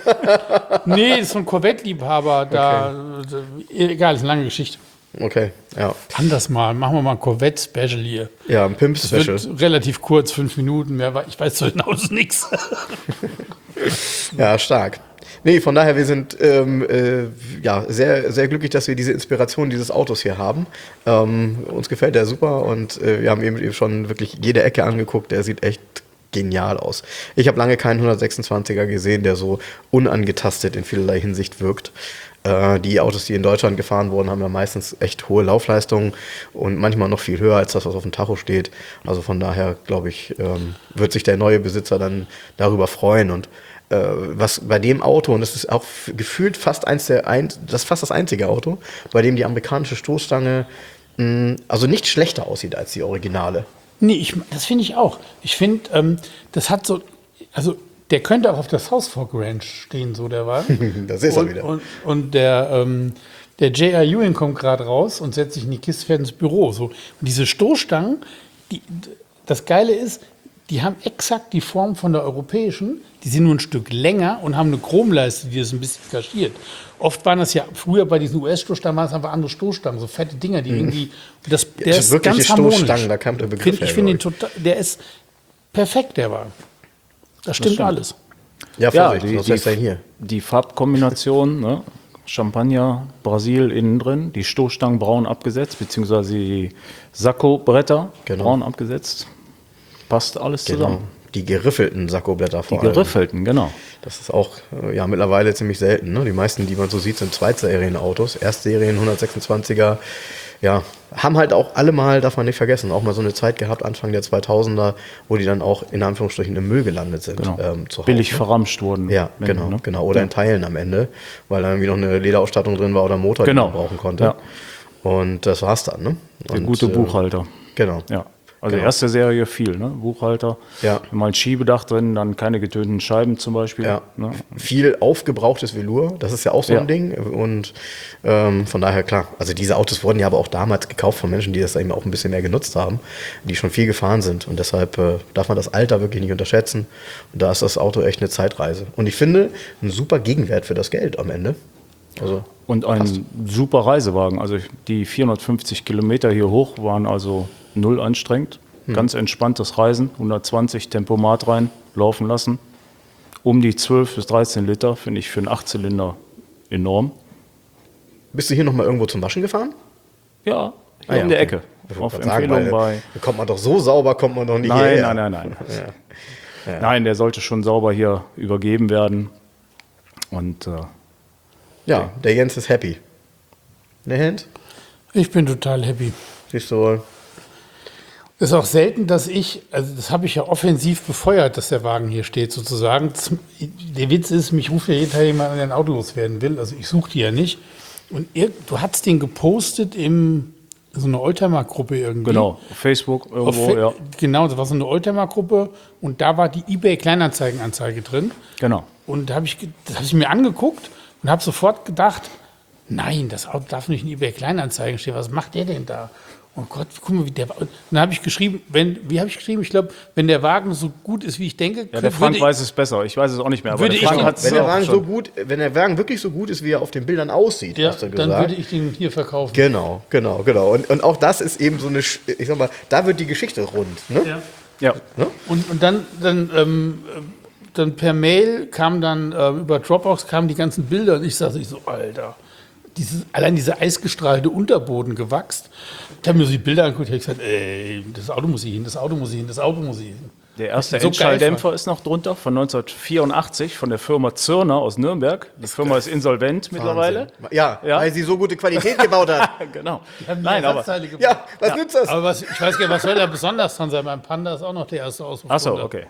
Nee, das ist so ein Corvette-Liebhaber, da, äh, egal, ist eine lange Geschichte.
Okay, ja.
Anders mal, machen wir mal ein Corvette-Special hier.
Ja, ein
Das
Pimp-Special.
wird relativ kurz, fünf Minuten, mehr, wei- ich weiß zu den Autos nichts.
Ja, stark. Nee, von daher, wir sind ähm, äh, ja, sehr, sehr glücklich, dass wir diese Inspiration dieses Autos hier haben. Ähm, uns gefällt der super und äh, wir haben eben, eben schon wirklich jede Ecke angeguckt. Der sieht echt genial aus. Ich habe lange keinen hundertsechsundzwanziger gesehen, der so unangetastet in vielerlei Hinsicht wirkt. Äh, die Autos, die in Deutschland gefahren wurden, haben ja meistens echt hohe Laufleistungen und manchmal noch viel höher als das, was auf dem Tacho steht. Also von daher, glaube ich, ähm, wird sich der neue Besitzer dann darüber freuen. Und äh, was bei dem Auto, und das ist auch f- gefühlt fast eins der ein, das ist fast das einzige Auto, bei dem die amerikanische Stoßstange mh, also nicht schlechter aussieht als die Originale.
Nee, ich, das finde ich auch. Ich finde, ähm, das hat so, also der könnte auch auf der South Fork Ranch stehen, so der Wagen.
Das ist er
und,
wieder.
Und, und der, ähm, der J R. Ewing kommt gerade raus und setzt sich in die Kiste, fährt ins Büro. So. Und diese Stoßstangen, die, das Geile ist, die haben exakt die Form von der europäischen, die sind nur ein Stück länger und haben eine Chromleiste, die das ein bisschen kaschiert. Oft waren das ja, früher bei diesen U S-Stoßstangen waren es einfach andere Stoßstangen, so fette Dinger, die irgendwie, das, der
das
ist
sind wirkliche
ganz harmonisch.
Stoßstangen, da kam der Begriff
Find,
her,
Ich finde ihn
glaub
total, der ist perfekt, der Wagen. Das stimmt,
stimmt.
alles.
Ja,
Ja,
Vorsicht,
die,
was ist denn
die,
hier?
die Farbkombination, ne? Champagner, Brasil innen drin, die Stoßstangen braun abgesetzt, beziehungsweise die Sakko-Bretter
Genau.
braun abgesetzt. Passt alles zusammen.
Genau. Die geriffelten Sakkoblätter
Die
vor allem.
geriffelten, genau.
Das ist auch äh, ja, mittlerweile ziemlich selten. Ne? Die meisten, die man so sieht, sind Zweitserien-Autos. Erstserien hundertsechsundzwanziger, ja, haben halt auch alle mal, darf man nicht vergessen, auch mal so eine Zeit gehabt, Anfang der zweitausender, wo die dann auch in Anführungsstrichen im Müll gelandet sind.
Genau.
Ähm, zu Hause,
Billig
ne?
verramscht wurden.
Ja,
wenn,
genau,
ne?
genau. Oder in Teilen am Ende, weil da irgendwie noch eine Lederausstattung drin war oder ein Motor,
Genau.
den man brauchen konnte.
Ja.
Und das war's dann, ne?
Der
Und,
gute
äh,
Buchhalter.
Genau.
Ja. Also
Genau.
erste Serie viel, ne? Buchhalter.
Ja.
Mal ein Schiebedach drin, dann keine getönten Scheiben zum Beispiel.
Ja,
Ne?
viel aufgebrauchtes Velour, das ist ja auch so
Ja.
ein Ding. Und ähm, von daher, klar, also diese Autos wurden ja aber auch damals gekauft von Menschen, die das eben auch ein bisschen mehr genutzt haben, die schon viel gefahren sind. Und deshalb äh, darf man das Alter wirklich nicht unterschätzen. Und da ist das Auto echt eine Zeitreise. Und ich finde, ein super Gegenwert für das Geld am Ende. Also,
Und ein
passt.
super Reisewagen. Also die vierhundertfünfzig Kilometer hier hoch waren also null anstrengend.
Hm.
Ganz entspanntes Reisen. hundertzwanzig Tempomat rein, laufen lassen. Um die zwölf bis dreizehn Liter finde ich für einen Achtzylinder enorm.
Bist du hier nochmal irgendwo zum Waschen gefahren?
Ja, hier
Ah ja,
um der
okay.
Ecke.
Ich
Auf
wollte gerade
Empfehlung
sagen, weil,
bei.
da kommt man doch so sauber, kommt man doch nicht
Nein,
hierher.
nein, nein, nein.
Ja.
Nein, der sollte schon sauber hier übergeben werden. Und äh,
Ja, der Jens ist happy. Ne, Hand?
Ich bin total happy.
Siehst du wohl.
Es ist auch selten, dass ich, also das habe ich ja offensiv befeuert, dass der Wagen hier steht sozusagen. Zum- Der Witz ist, mich ruft ja jeden Tag jemand an, der ein Auto loswerden will. Also ich suche die ja nicht. Und ir- du hast den gepostet in so einer Oldtimer-Gruppe irgendwie.
genau, auf Facebook
Auf
irgendwo,
Fe-
ja.
Genau, das war so eine Oldtimer-Gruppe und da war die eBay-Kleinanzeigen-Anzeige drin.
Genau.
Und da habe ich, ge- das habe ich mir angeguckt und habe sofort gedacht, nein, das Auto darf nicht in eBay Kleinanzeigen stehen. Was macht der denn da? Oh Gott, guck mal, wie der. Und dann habe ich geschrieben, wenn, wie habe ich geschrieben? Ich glaube, wenn der Wagen so gut ist, wie ich denke,
Ja, der Frank
würde
weiß es besser. Ich weiß es auch nicht mehr. Aber
würde
der
ich
Frank
auch-
hat es
Wenn der,
auch
Wagen
schon.
so gut, wenn der Wagen wirklich so gut ist, wie er auf den Bildern aussieht,
ja,
hast du
dann
gesagt.
würde ich den hier verkaufen.
Genau, genau, genau. Und, und auch das ist eben so eine, Sch- ich sag mal, da wird die Geschichte rund. Ne?
Ja.
Ja.
Und, und dann, dann, ähm, äh, dann per Mail kam dann äh, über Dropbox kamen die ganzen Bilder und ich sagte ich so, Alter, dieses, allein dieser eisgestrahlte Unterboden gewachst. Ich habe mir so die Bilder angeguckt und habe gesagt, ey, das Auto muss hier hin, das Auto muss hier hin, das Auto muss hier hin.
Der erste
So geil
Endschalldämpfer ist noch drunter, von neunzehnhundertvierundachtzig, von der Firma Zürner aus Nürnberg. Die Firma ist insolvent mittlerweile.
Ja,
Ja.
weil sie so gute Qualität gebaut hat.
Genau.
Haben die
Nein, aber.
Ersatzteile gebaut.
Ja, was
Ja.
nützt das?
Aber was, ich weiß gar nicht, was soll da besonders dran sein? Beim Panda ist auch noch der erste Ausruf.
Achso,
drunter.
okay.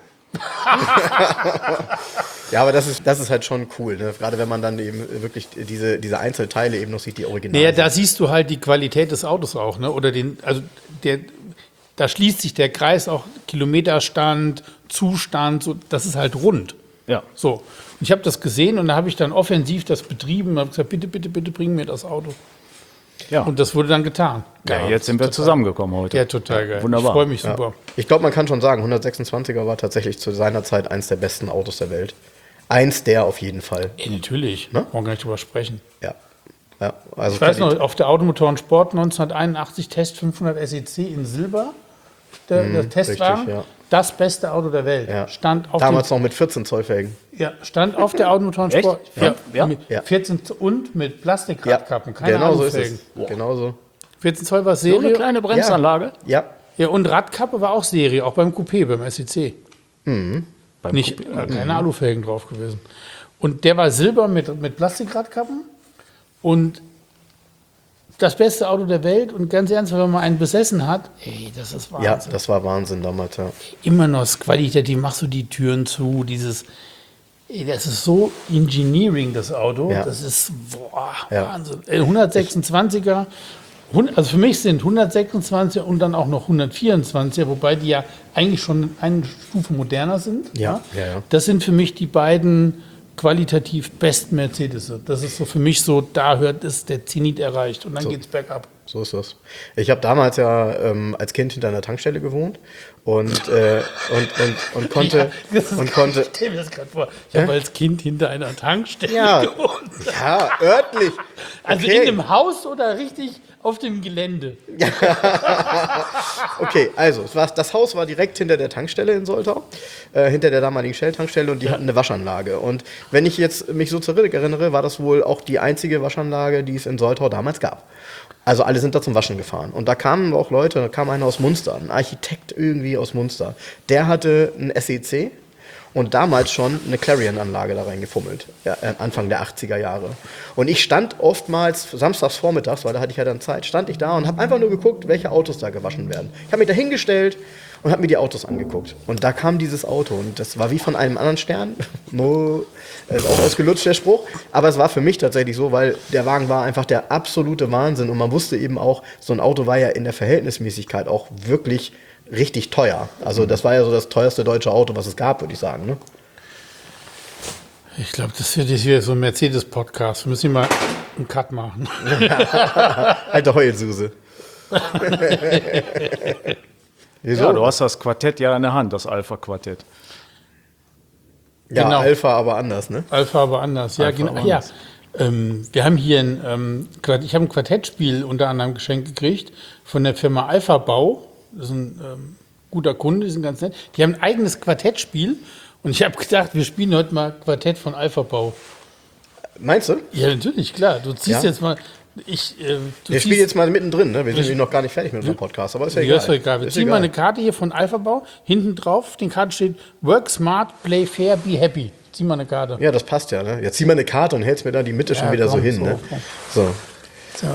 Ja, aber das ist, das ist halt schon cool, ne? Gerade wenn man dann eben wirklich diese, diese Einzelteile eben noch sieht, die Original.
Naja, da siehst du halt die Qualität des Autos auch, ne? Oder den, also der, da schließt sich der Kreis auch Kilometerstand, Zustand, so, das ist halt rund.
Ja.
So. Und ich habe das gesehen und da habe ich dann offensiv das betrieben und habe gesagt, bitte, bitte, bitte bring mir das Auto.
Ja.
Und das wurde dann getan.
ja, jetzt sind wir zusammengekommen heute.
Ja, total geil.
Wunderbar.
Ich freue mich
Ja.
super.
Ich glaube, man kann schon sagen, hundertsechsundzwanziger war tatsächlich zu seiner Zeit eins der besten Autos der Welt. Eins der auf jeden Fall.
Ja, natürlich.
Ne?
Brauchen wir gar nicht drüber sprechen.
Ja. Ja, also
Ich weiß noch, auf der Automotoren Sport neunzehnhunderteinundachtzig Test fünfhundert S E C in Silber, der, der Testwagen,
richtig, ja.
das beste Auto der Welt.
Ja.
Stand, auf
Damals
dem,
noch mit vierzehn Zoll Felgen.
ja, stand auf der Automotoren Sport.
Echt?
Ja,
Ja.
Mit
Ja.
vierzehn und mit Plastikradkappen, keine
genau so ist
Alufelgen.
es. Genau so.
vierzehn Zoll war
So eine
Serie.
kleine Bremsanlage.
Ja.
Ja, und Radkappe war auch Serie, auch beim Coupé, beim S E C.
Beim
Nicht, äh, keine Alufelgen drauf gewesen. Und der war Silber mit, mit Plastikradkappen und das beste Auto der Welt. Und ganz ernsthaft, wenn man einen besessen hat, ey, das ist Wahnsinn.
Ja, das war Wahnsinn damals, ja.
Immer noch das qualitativ, machst du die Türen zu, dieses, ey, das ist so Engineering, das Auto,
Ja.
das ist, boah,
Ja.
Wahnsinn. Äh, hundertsechsundzwanziger, hund- also für mich sind hundertsechsundzwanziger und dann auch noch hundertvierundzwanziger, wobei die ja eigentlich schon eine Stufe moderner sind.
Ja, ja, ja.
Das sind für mich die beiden qualitativ besten Mercedes. Das ist so für mich so, da hört es der Zenit erreicht und dann geht's bergab.
So ist das. Ich habe damals ja ähm, als Kind hinter einer Tankstelle gewohnt und, äh, und, und, und konnte.
Ja, das ist
und
grad-
konnte
ich stell mir das gerade vor. Ich habe als Kind hinter einer Tankstelle
ja,
gewohnt.
ja, örtlich.
Also
Okay.
in einem Haus oder richtig auf dem Gelände?
Okay, also es war, das Haus war direkt hinter der Tankstelle in Soltau, äh, hinter der damaligen Shell-Tankstelle und die hatten eine Waschanlage. Und wenn ich jetzt mich so zurück erinnere, war das wohl auch die einzige Waschanlage, die es in Soltau damals gab. Also alle sind da zum Waschen gefahren. Und da kamen auch Leute, da kam einer aus Munster, ein Architekt irgendwie aus Munster. Der hatte ein S E C und damals schon eine Clarion-Anlage da reingefummelt, ja, Anfang der achtziger Jahre. Und ich stand oftmals, samstags vormittags, weil da hatte ich ja dann Zeit, stand ich da und habe einfach nur geguckt, welche Autos da gewaschen werden. Ich habe mich da hingestellt und habe mir die Autos angeguckt. Und da kam dieses Auto und das war wie von einem anderen Stern. No, ist auch ausgelutscht, der Spruch. Aber es war für mich tatsächlich so, weil der Wagen war einfach der absolute Wahnsinn. Und man wusste eben auch, so ein Auto war ja in der Verhältnismäßigkeit auch wirklich richtig teuer. Also das war ja so das teuerste deutsche Auto, was es gab, würde ich sagen. Ne?
Ich glaube, das wird jetzt wieder so ein Mercedes-Podcast. Wir müssen hier mal einen Cut machen.
Alte Heulsuse. Wieso?
Ja, du hast das Quartett ja in der Hand, das Alpha-Quartett.
Ja,
Genau.
Alpha aber anders, ne?
Alpha aber anders. Ja,
Alpha
genau.
aber
Ja.
anders.
Ähm, wir haben hier ein, ähm, Quart- ich habe ein Quartettspiel unter anderem geschenkt gekriegt von der Firma Alpha Bau. Das ist ein ähm, guter Kunde, die sind ganz nett. Die haben ein eigenes Quartettspiel und ich habe gedacht, wir spielen heute mal Quartett von Alpha Bau.
Meinst du?
Ja, natürlich, klar. Du ziehst
Ja.
jetzt mal. Ich, äh, du
Wir spielen jetzt mal mittendrin, ne? Wir sind nämlich noch gar nicht fertig mit unserem Podcast, aber ist ja
Ja,
egal.
ist doch egal. Wir
Ist
ziehen mal
egal.
eine Karte hier von Alpha Bau. Hinten drauf, auf den Karten steht Work smart, play fair, be happy. Zieh mal eine Karte.
Ja, das passt ja, ne? Jetzt zieh mal eine Karte und hältst mir da die Mitte schon wieder
komm,
so hin,
so,
ne?
komm.
So.
So.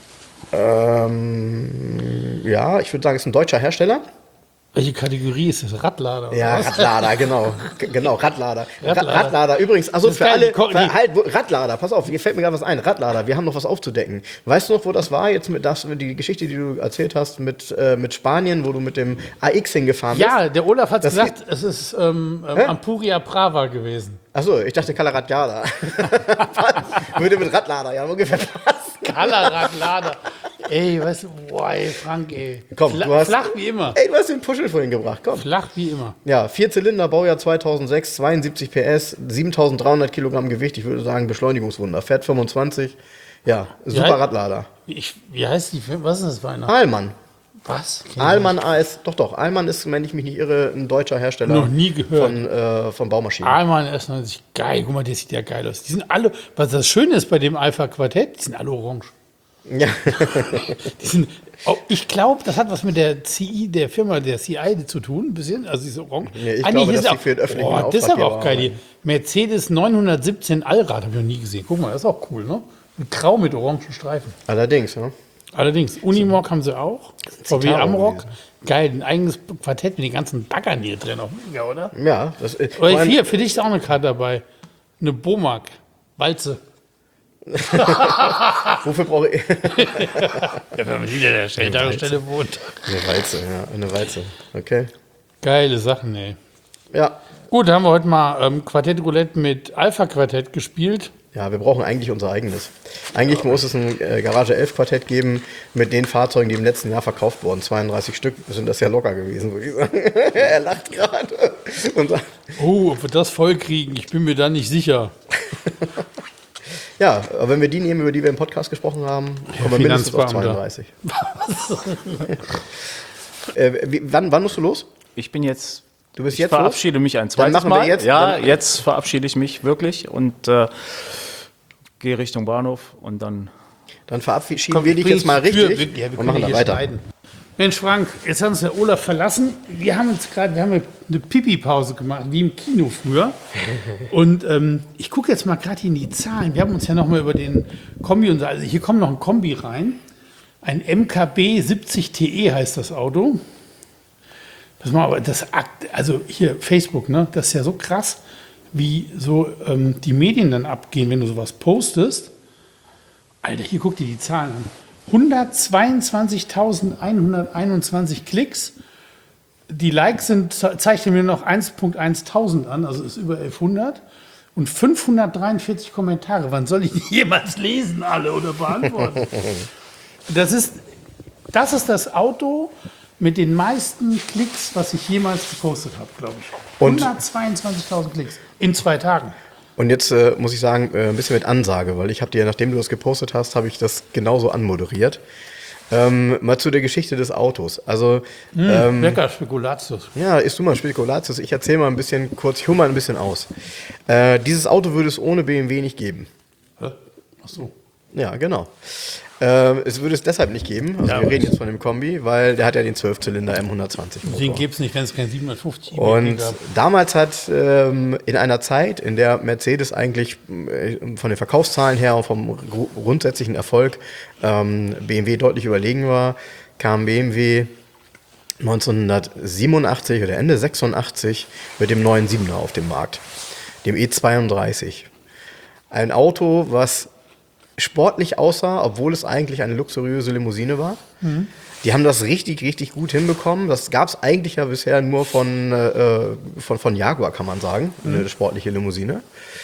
Ähm, ja, ich würde sagen, es ist ein deutscher Hersteller.
Welche Kategorie ist das? Radlader? oder
Ja,
was?
Radlader, genau. G- Genau, Radlader.
Radlader.
Ra- Radlader. Übrigens, also
Das ist
für
geil,
alle,
die Ko-
für,
die-
halt, wo- Radlader, pass auf, hier fällt mir gerade was ein. Radlader, wir haben noch was aufzudecken. Weißt du noch, wo das war? Jetzt mit das, die Geschichte, die du erzählt hast mit, äh, mit Spanien, wo du mit dem A X hingefahren bist.
Ja, der Olaf hat
Das
gesagt, es ist ähm, ähm,
Hä?
Ampuria Prava gewesen.
Achso, ich dachte Kalaradjada. Würde mit Radlader ja ungefähr passen.
Kalaradlader. Ey, weißt du, boah, ey, Frank, ey.
Komm,
Fla
du hast-
flach wie immer.
Ey, du hast den Puschel vorhin gebracht, komm.
Flach wie immer.
Ja, vier Zylinder, Baujahr zweitausendsechs, zweiundsiebzig P S, siebentausenddreihundert Kilogramm Gewicht, ich würde sagen Beschleunigungswunder. Fährt fünfundzwanzig, ja, super
Ja.
Radlader.
Ich, wie heißt die Firma? Was ist das für einer?
Ahlmann.
Was?
Ahlmann A S, doch, doch, Ahlmann ist, wenn ich mich nicht irre, ein deutscher Hersteller.
Noch nie gehört.
Von, äh, von Baumaschinen.
Ahlmann S neunzig, geil. Guck mal, der sieht ja geil aus. Die sind alle, was das Schöne ist bei dem Alpha Quartett, die sind alle orange.
Ja.
Die sind, oh, ich glaube, das hat was mit der C I, der Firma, der C I zu tun, ein bisschen. Also diese Orange.
Nee, ich
Ah,
glaube,
hier
dass
ist
die
auch-
für den öffentlichen
oh, das ist aber auch
Auftraggeber
geil. Die Mercedes neunhundertsiebzehn Allrad habe ich noch nie gesehen. Guck mal, das ist auch cool, ne? Ein Grau mit orangen Streifen.
Allerdings, ja.
Allerdings, Unimog haben sie auch. V W
Citaro
Amarok.
gewesen.
Geil, ein eigenes Quartett mit den ganzen Baggern hier drin. Auch mega, oder?
Ja, das äh, vor
Oder
allem-
hier, für dich ist auch eine Karte dabei. Eine Bomag. Walze.
Wofür brauche ich
Ja, wenn man wieder der Stelle wohnt.
eine Walze? Ja, eine Walze. Okay.
Geile Sachen, ey.
Ja.
Gut, haben wir heute mal ähm, Quartett Roulette mit Alpha Quartett gespielt.
Ja, wir brauchen eigentlich unser eigenes. Eigentlich muss es ein äh, Garage elf Quartett geben mit den Fahrzeugen, die im letzten Jahr verkauft wurden. zweiunddreißig Stück sind das ja locker gewesen, würde ich sagen. Er lacht gerade. Und sagt,
Oh, ob wir das voll kriegen, ich bin mir da nicht sicher.
ja, aber wenn wir die nehmen, über die wir im Podcast gesprochen haben, kommen wir mindestens auf
Finanzbeamter.
zweiunddreißig. äh, wie, wann, wann musst du los?
Ich bin jetzt.
Du bist
Ich
jetzt
verabschiede mich ein zweites
machen wir
Mal.
jetzt-
ja,
dann-
jetzt verabschiede ich mich wirklich und äh, gehe Richtung Bahnhof und dann.
los? Dann verabschieden wir dich jetzt mal
Für-
richtig
wir- ja, wir
und
können
machen da
hier
weiter.
schneiden. Mensch, Frank, jetzt hat uns der Olaf verlassen. Wir haben jetzt gerade, wir haben eine Pipi-Pause gemacht, wie im Kino früher. Und ähm, ich gucke jetzt mal gerade in die Zahlen. Wir haben uns ja noch mal über den Kombi und so, also hier kommt noch ein Kombi rein. Ein M K B siebzig T E heißt das Auto. Pass mal, aber das Akt, also hier Facebook, ne, das ist ja so krass, wie so ähm, die Medien dann abgehen, wenn du sowas postest. Alter, hier guck dir die Zahlen an. hundertzweiundzwanzigtausendeinhunderteinundzwanzig Klicks. Die Likes sind, zeichnen mir noch eins Komma eintausend an, also ist über elfhundert. Und fünfhundertdreiundvierzig Kommentare. Wann soll ich die jemals lesen, alle, oder beantworten? Das ist, das ist das Auto mit den meisten Klicks, was ich jemals gepostet habe, glaube ich.
Und-
hundertzweiundzwanzigtausend Klicks in zwei Tagen.
Und jetzt äh, muss ich sagen, äh, ein bisschen mit Ansage, weil ich habe dir, nachdem du das gepostet hast, habe ich das genauso anmoderiert. Ähm, mal zu der Geschichte des Autos. Also, ähm,
Lecker Spekulatius.
ja, isst du mal Spekulatius. Ich erzähle mal ein bisschen kurz, ich hole mal ein bisschen aus. Äh, dieses Auto würde es ohne B M W nicht geben.
Hä? Ach so.
Ja, genau. Äh, es würde es deshalb nicht geben. Also
Ja,
wir reden jetzt von dem Kombi, weil der hat ja den Zwölfzylinder M hundertzwanzig Motor.
Den gibt es nicht, wenn es kein siebenhundertfünfzig
Und
gab.
damals hat ähm, in einer Zeit, in der Mercedes eigentlich äh, von den Verkaufszahlen her und vom gru- grundsätzlichen Erfolg ähm, B M W deutlich überlegen war, kam B M W neunzehnhundertsiebenundachtzig oder Ende sechsundachtzig mit dem neuen Siebener auf dem Markt, dem E zweiunddreißig. Ein Auto, was sportlich aussah, obwohl es eigentlich eine luxuriöse Limousine war. Mhm. Die haben das richtig, richtig gut hinbekommen. Das gab es eigentlich ja bisher nur von, äh, von, von Jaguar, kann man sagen, mhm. eine sportliche Limousine.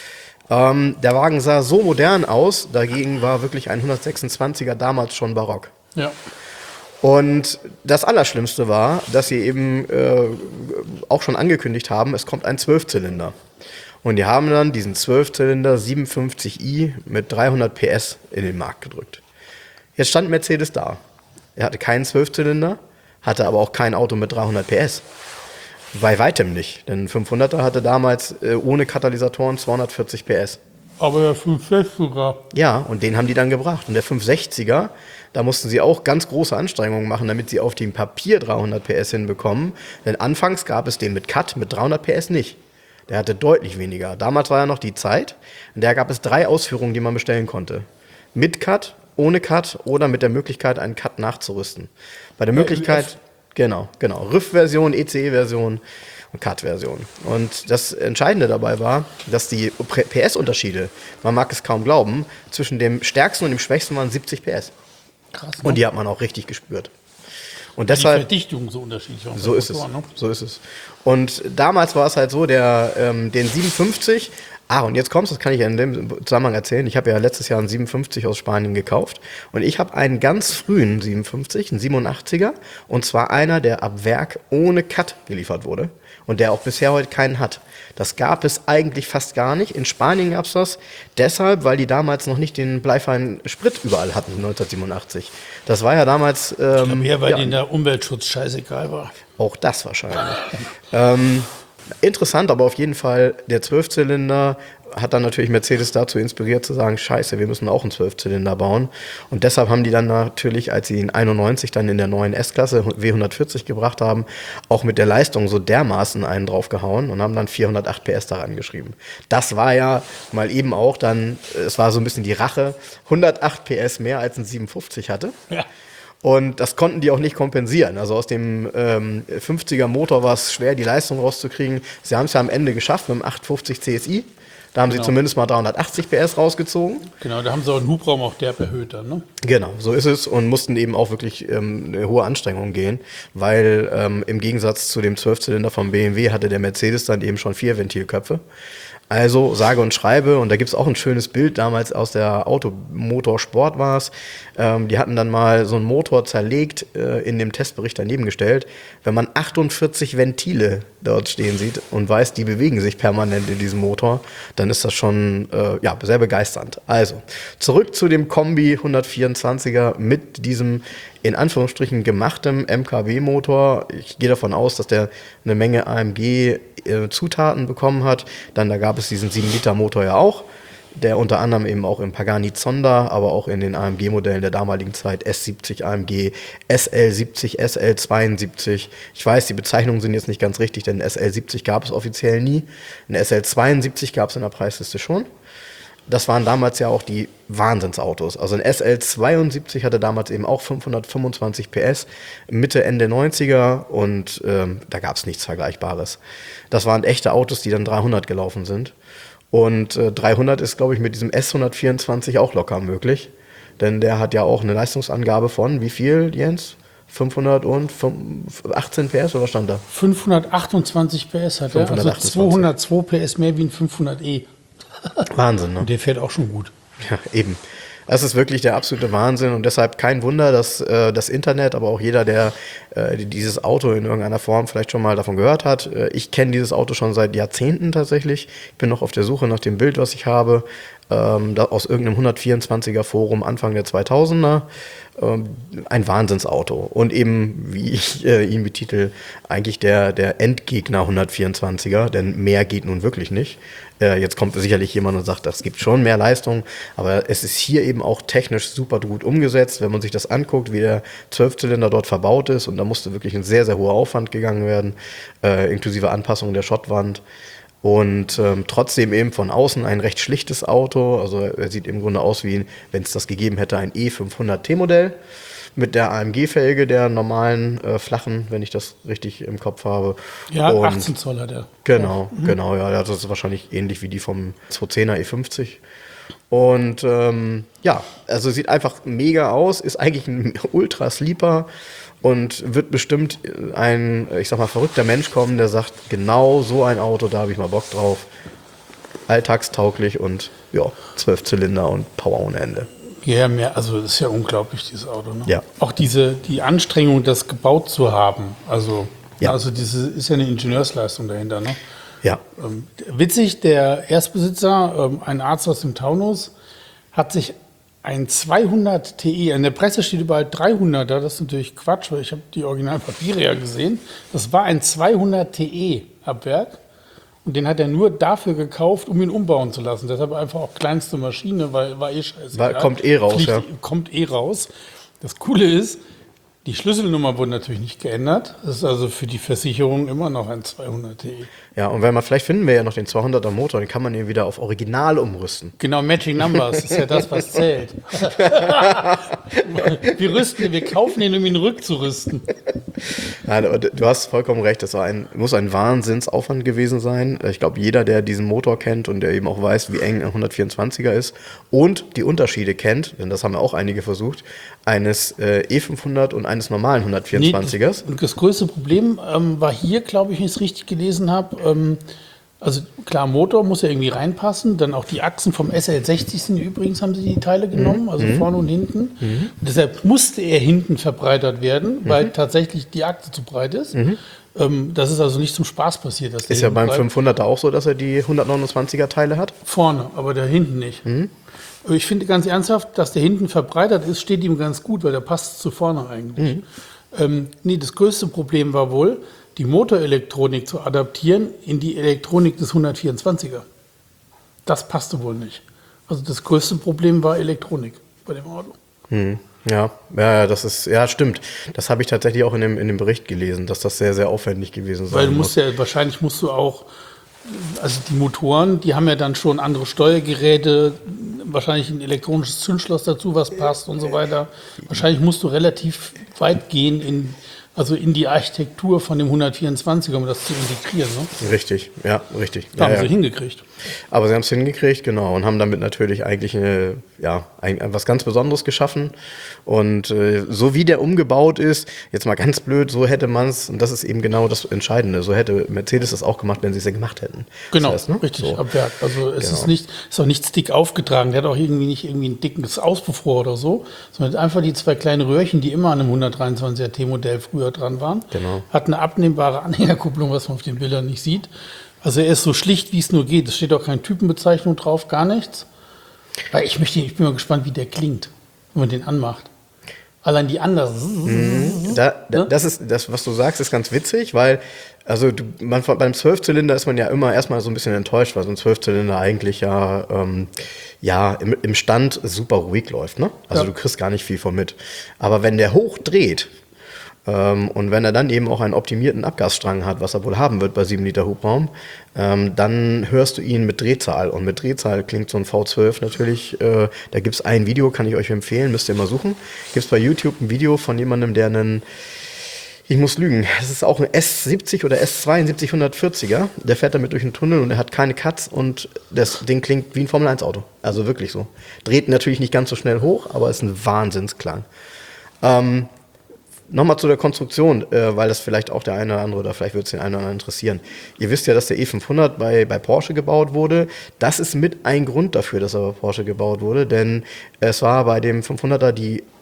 Ähm, der Wagen sah so modern aus, dagegen war wirklich ein hundertsechsundzwanziger damals schon barock.
Ja.
Und das Allerschlimmste war, dass sie eben äh, auch schon angekündigt haben, es kommt ein Zwölfzylinder. Und die haben dann diesen Zwölfzylinder siebenundfünfzig i mit dreihundert P S in den Markt gedrückt. Jetzt stand Mercedes da. Er hatte keinen Zwölfzylinder, hatte aber auch kein Auto mit dreihundert P S. Bei weitem nicht, denn ein fünfhunderter hatte damals äh, ohne Katalysatoren zweihundertvierzig P S.
Aber der fünfhundertsechziger.
Ja, und den haben die dann gebracht. Und der fünfhundertsechziger, da mussten sie auch ganz große Anstrengungen machen, damit sie auf dem Papier dreihundert P S hinbekommen. Denn anfangs gab es den mit Cut mit dreihundert P S nicht. Der hatte deutlich weniger. Damals war ja noch die Zeit, in der gab es drei Ausführungen, die man bestellen konnte. Mit Cut, ohne Cut oder mit der Möglichkeit, einen Cut nachzurüsten. Bei der Möglichkeit, genau, genau, R I F-Version, E C E-Version und Cut-Version. Und das Entscheidende dabei war, dass die P S-Unterschiede, man mag es kaum glauben, zwischen dem stärksten und dem schwächsten waren siebzig P S.
Krass. Ne?
Und die hat man auch richtig gespürt. Und
die
deshalb,
Verdichtung so unterschiedlich.
so ist es, so ist es. Und damals war es halt so, der, ähm, den siebenundfünfzig, ah, und jetzt kommst, das kann ich in dem Zusammenhang erzählen, ich habe ja letztes Jahr einen siebenundfünfzig aus Spanien gekauft und ich habe einen ganz frühen siebenundfünfzig, einen siebenundachtziger, und zwar einer, der ab Werk ohne Cut geliefert wurde und der auch bisher heute keinen hat. Das gab es eigentlich fast gar nicht. In Spanien gab es das deshalb, weil die damals noch nicht den bleifreien Sprit überall hatten, neunzehnhundertsiebenundachtzig. Das war ja damals... Ähm,
mehr, weil
ja,
denen der Umweltschutz scheißegal war.
auch das wahrscheinlich. ähm, interessant, aber auf jeden Fall, der Zwölfzylinder hat dann natürlich Mercedes dazu inspiriert zu sagen, scheiße, wir müssen auch einen Zwölfzylinder bauen. Und deshalb haben die dann natürlich, als sie in einundneunzig dann in der neuen S-Klasse W hundertvierzig gebracht haben, auch mit der Leistung so dermaßen einen draufgehauen und haben dann vierhundertacht P S daran geschrieben. Das war ja mal eben auch dann, es war so ein bisschen die Rache, hundertacht P S mehr als ein siebenundfünfzig hatte.
Ja.
Und das konnten die auch nicht kompensieren. Also aus dem ähm, fünfziger Motor war es schwer, die Leistung rauszukriegen. Sie haben es ja am Ende geschafft mit dem achthundertfünfzig C S I. Da haben
Genau.
sie zumindest mal dreihundertachtzig P S rausgezogen.
Genau, da haben sie auch den Hubraum auch derb erhöht dann, ne?
Genau, so ist es, und mussten eben auch wirklich ähm, eine hohe Anstrengung gehen, weil ähm, im Gegensatz zu dem Zwölfzylinder vom B M W hatte der Mercedes dann eben schon vier Ventilköpfe. Also sage und schreibe, und da gibt es auch ein schönes Bild, damals aus der Automotorsport war es, ähm, die hatten dann mal so einen Motor zerlegt, äh, in dem Testbericht daneben gestellt. Wenn man achtundvierzig Ventile dort stehen sieht und weiß, die bewegen sich permanent in diesem Motor, dann ist das schon äh, ja, sehr begeisternd. Also, zurück zu dem Kombi hundertvierundzwanziger mit diesem in Anführungsstrichen gemachtem M K W-Motor. Ich gehe davon aus, dass der eine Menge A M G-Zutaten bekommen hat. Dann da gab es diesen sieben Liter Motor ja auch, der unter anderem eben auch im Pagani Zonda, aber auch in den A M G-Modellen der damaligen Zeit, S siebzig A M G, S L siebzig, S L zweiundsiebzig. Ich weiß, die Bezeichnungen sind jetzt nicht ganz richtig, denn S L siebzig gab es offiziell nie. Ein S L zweiundsiebzig gab es in der Preisliste schon. Das waren damals ja auch die Wahnsinnsautos. Also ein S L zweiundsiebzig hatte damals eben auch fünfhundertfünfundzwanzig P S, Mitte, Ende neunziger, und ähm, da gab es nichts Vergleichbares. Das waren echte Autos, die dann dreihundert gelaufen sind. Und äh, dreihundert ist, glaube ich, mit diesem S hundertvierundzwanzig auch locker möglich. Denn der hat ja auch eine Leistungsangabe von, wie viel, Jens? fünfhundertachtzehn P S, oder stand da?
fünfhundertachtundzwanzig P S hat er, also
fünfhundertachtundzwanzig.
zweihundertzwei P S mehr wie ein fünfhundert E.
Wahnsinn, ne?
Und der fährt auch schon gut.
Ja, eben. Das ist wirklich der absolute Wahnsinn, und deshalb kein Wunder, dass äh, das Internet, aber auch jeder, der äh, dieses Auto in irgendeiner Form vielleicht schon mal davon gehört hat. Äh, ich kenne dieses Auto schon seit Jahrzehnten tatsächlich. Ich bin noch auf der Suche nach dem Bild, was ich habe. ähm, da, aus irgendeinem hundertvierundzwanziger Forum Anfang der zweitausender. Ähm, ein Wahnsinnsauto. Und eben, wie ich äh, ihn betitel, eigentlich der, der Endgegner hundertvierundzwanziger, denn mehr geht nun wirklich nicht. Äh, jetzt kommt sicherlich jemand und sagt, das gibt schon mehr Leistung, aber es ist hier eben auch technisch super gut umgesetzt, wenn man sich das anguckt, wie der Zwölfzylinder dort verbaut ist, und da musste wirklich ein sehr, sehr hoher Aufwand gegangen werden, äh, inklusive Anpassung der Schottwand. Und ähm, trotzdem eben von außen ein recht schlichtes Auto. Also er sieht im Grunde aus wie, wenn es das gegeben hätte, ein E fünfhundert T-Modell mit der A M G-Felge, der normalen äh, flachen, wenn ich das richtig im Kopf habe.
Ja,
und
achtzehn Zoll hat er.
Genau, ja. genau, ja, das ist wahrscheinlich ähnlich wie die vom zweihundertzehner E fünfzig. Und ähm, ja, also sieht einfach mega aus, ist eigentlich ein Ultra-Sleeper. Und wird bestimmt ein, ich sag mal, verrückter Mensch kommen, der sagt, genau so ein Auto, da habe ich mal Bock drauf. Alltagstauglich und ja, zwölf Zylinder und Power ohne Ende.
Ja, mehr, also das ist ja unglaublich, dieses Auto. Ne?
Ja.
Auch diese, die Anstrengung, das gebaut zu haben. Also,
Ja.
also diese ist ja eine Ingenieursleistung dahinter. Ne?
Ja,
Ähm, witzig, der Erstbesitzer, ähm, ein Arzt aus dem Taunus, hat sich ein zweihundert T E, in der Presse steht überall dreihunderter, das ist natürlich Quatsch, weil ich habe die Originalpapiere ja gesehen. Das war ein zweihundert T E ab Werk und den hat er nur dafür gekauft, um ihn umbauen zu lassen. Deshalb einfach auch kleinste Maschine, weil war eh scheiße.
War, kommt eh raus,
Fliegt,
ja.
Kommt eh raus. Das Coole ist, die Schlüsselnummer wurde natürlich nicht geändert. Das ist also für die Versicherung immer noch ein zweihundert T E.
Ja, und wenn man, vielleicht finden wir ja noch den zweihunderter Motor, den kann man ihn wieder auf Original umrüsten.
Genau, Matching Numbers ist ja das, was zählt. Wir rüsten, wir kaufen ihn, um ihn rückzurüsten.
Nein, aber du hast vollkommen recht, das war ein, muss ein Wahnsinnsaufwand gewesen sein. Ich glaube, jeder, der diesen Motor kennt und der eben auch weiß, wie eng ein hundertvierundzwanziger ist und die Unterschiede kennt, denn das haben ja auch einige versucht, eines äh, E fünfhundert und eines normalen hundertvierundzwanzigers.
Nee, das, das größte Problem ähm, war hier, glaube ich, wenn ich es richtig gelesen habe, ähm, also klar, Motor muss ja irgendwie reinpassen, dann auch die Achsen vom S L sechzig sind übrigens, haben sie die Teile genommen, also
Mhm.
vorne und hinten.
Mhm.
Und deshalb musste er hinten verbreitert werden,
Mhm.
weil tatsächlich die Achse zu breit ist.
Mhm.
Ähm, das ist also nicht zum Spaß passiert. Dass der
Ist ja
hinten
beim
breit-
fünfhunderter auch so, dass er die hundertneunundzwanziger Teile hat?
Vorne, aber der hinten nicht.
Mhm.
Aber ich finde ganz ernsthaft, dass der hinten verbreitert ist, steht ihm ganz gut, weil der passt zu vorne eigentlich.
Mhm.
Ähm, nee, das größte Problem war wohl, die Motorelektronik zu adaptieren in die Elektronik des hundertvierundzwanziger. Das passte wohl nicht. Also das größte Problem war Elektronik bei dem Auto.
Hm. Ja, ja, ja, das ist, ja, stimmt. Das habe ich tatsächlich auch in dem, in dem Bericht gelesen, dass das sehr, sehr aufwendig gewesen sein
Weil du
muss.
musst ja, wahrscheinlich musst du auch, also die Motoren, die haben ja dann schon andere Steuergeräte, wahrscheinlich ein elektronisches Zündschloss dazu, was passt und so weiter. Wahrscheinlich musst du relativ weit gehen in, also in die Architektur von dem hundertvierundzwanziger, um das zu integrieren. Ne?
Richtig, ja, richtig.
Da haben
ja,
sie
ja.
hingekriegt.
Aber sie haben es hingekriegt, genau, und haben damit natürlich eigentlich eine, ja, ein, was ganz Besonderes geschaffen. Und äh, so wie der umgebaut ist, jetzt mal ganz blöd, so hätte man es, und das ist eben genau das Entscheidende, so hätte Mercedes das auch gemacht, wenn sie es ja gemacht hätten.
Genau,
Das heißt, ne?
richtig,
So.
ab Werk. Also es
Genau.
ist nicht, ist auch nichts dick aufgetragen. Der hat auch irgendwie nicht irgendwie ein dickes Auspuffrohr oder so, sondern einfach die zwei kleinen Röhrchen, die immer an einem hundertdreiundzwanziger T-Modell früher dran waren.
Genau.
Hat eine abnehmbare Anhängerkupplung, was man auf den Bildern nicht sieht. Also er ist so schlicht, wie es nur geht. Es steht auch keine Typenbezeichnung drauf, gar nichts. Weil ich möchte, ich bin mal gespannt, wie der klingt, wenn man den anmacht. Allein die anderen.
Da, da, das ist das, was du sagst, ist ganz witzig, weil also du, man, beim Zwölfzylinder ist man ja immer erstmal so ein bisschen enttäuscht, weil so ein Zwölfzylinder eigentlich ja, ähm, ja im, im Stand super ruhig läuft. Ne? Also
Ja.
du kriegst gar nicht viel von mit. Aber wenn der hochdreht ähm, und wenn er dann eben auch einen optimierten Abgasstrang hat, was er wohl haben wird bei sieben Liter Hubraum, ähm, dann hörst du ihn mit Drehzahl. Und mit Drehzahl klingt so ein V zwölf natürlich, äh, da gibt es ein Video, kann ich euch empfehlen, müsst ihr mal suchen. Gibt es bei YouTube ein Video von jemandem, der einen, ich muss lügen, das ist auch ein S siebzig oder S zweiundsiebzig hundertvierziger, der fährt damit durch einen Tunnel und er hat keine Cuts und das Ding klingt wie ein Formel eins Auto. Also wirklich so. Dreht natürlich nicht ganz so schnell hoch, aber ist ein Wahnsinnsklang. Ähm, Nochmal zu der Konstruktion, äh, weil das vielleicht auch der eine oder andere oder vielleicht wird es den einen oder anderen interessieren. Ihr wisst ja, dass der E fünfhundert bei, bei Porsche gebaut wurde. Das ist mit ein Grund dafür, dass er bei Porsche gebaut wurde, denn es war bei dem fünfhunderter die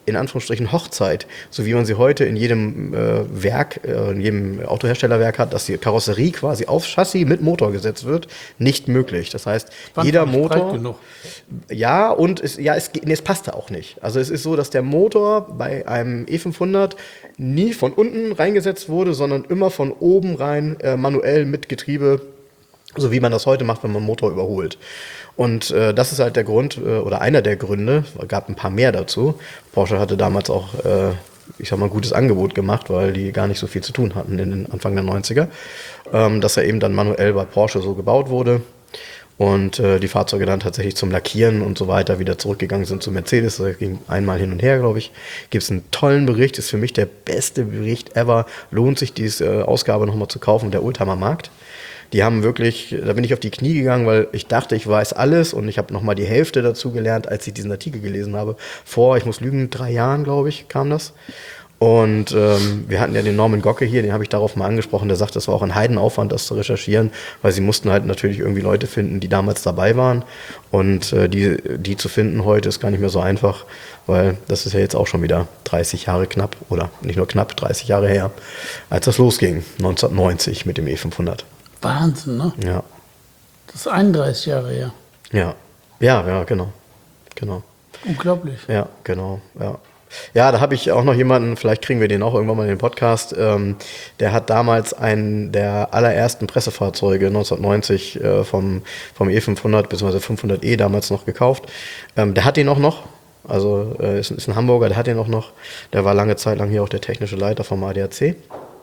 in Anführungsstrichen Hochzeit, so wie man sie heute in jedem äh, Werk, äh, in jedem Autoherstellerwerk hat, dass die Karosserie quasi aufs Chassis mit Motor gesetzt wird, nicht möglich. Das heißt,
Band
jeder
war nicht breit
Motor,
genug.
ja, und es, ja, es, nee, es passte auch nicht. Also es ist so, dass der Motor bei einem E fünfhundert nie von unten reingesetzt wurde, sondern immer von oben rein, äh, manuell mit Getriebe, so wie man das heute macht, wenn man einen Motor überholt. Und äh, das ist halt der Grund, äh, oder einer der Gründe, es gab ein paar mehr dazu. Porsche hatte damals auch, äh, ich sag mal, ein gutes Angebot gemacht, weil die gar nicht so viel zu tun hatten in den Anfang der neunziger, ähm, dass er eben dann manuell bei Porsche so gebaut wurde und äh, die Fahrzeuge dann tatsächlich zum Lackieren und so weiter wieder zurückgegangen sind zu Mercedes. Das ging einmal hin und her, glaube ich. Gibt es einen tollen Bericht, ist für mich der beste Bericht ever. Lohnt sich, diese äh, Ausgabe nochmal zu kaufen, der Oldtimer Markt. Die haben wirklich, da bin ich auf die Knie gegangen, weil ich dachte, ich weiß alles und ich habe nochmal die Hälfte dazu gelernt, als ich diesen Artikel gelesen habe. Vor, ich muss lügen, drei Jahren, glaube ich, kam das. Und ähm, wir hatten ja den Norman Gocke hier, den habe ich darauf mal angesprochen, der sagt, das war auch ein Heidenaufwand, das zu recherchieren, weil sie mussten halt natürlich irgendwie Leute finden, die damals dabei waren. Und äh, die, die zu finden heute ist gar nicht mehr so einfach, weil das ist ja jetzt auch schon wieder dreißig Jahre knapp, oder nicht nur knapp, dreißig Jahre her, als das losging, neunzehnhundertneunzig mit dem E fünfhundert.
Wahnsinn, ne?
Ja.
Das ist einunddreißig Jahre her.
Ja, ja, ja, genau. Genau.
Unglaublich.
Ja, genau, ja. Ja, da habe ich auch noch jemanden, vielleicht kriegen wir den auch irgendwann mal in den Podcast, ähm, der hat damals einen der allerersten Pressefahrzeuge neunzehnhundertneunzig äh, vom, vom E fünfhundert bzw. fünfhundert E damals noch gekauft. Ähm, der hat den auch noch, also äh, ist, ist ein Hamburger, der hat den auch noch. Der war lange Zeit lang hier auch der technische Leiter vom A D A C.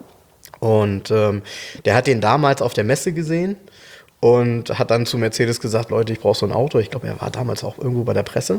Und ähm, der hat den damals auf der Messe gesehen und hat dann zu Mercedes gesagt, Leute, ich brauche so ein Auto. Ich glaube, er war damals auch irgendwo bei der Presse.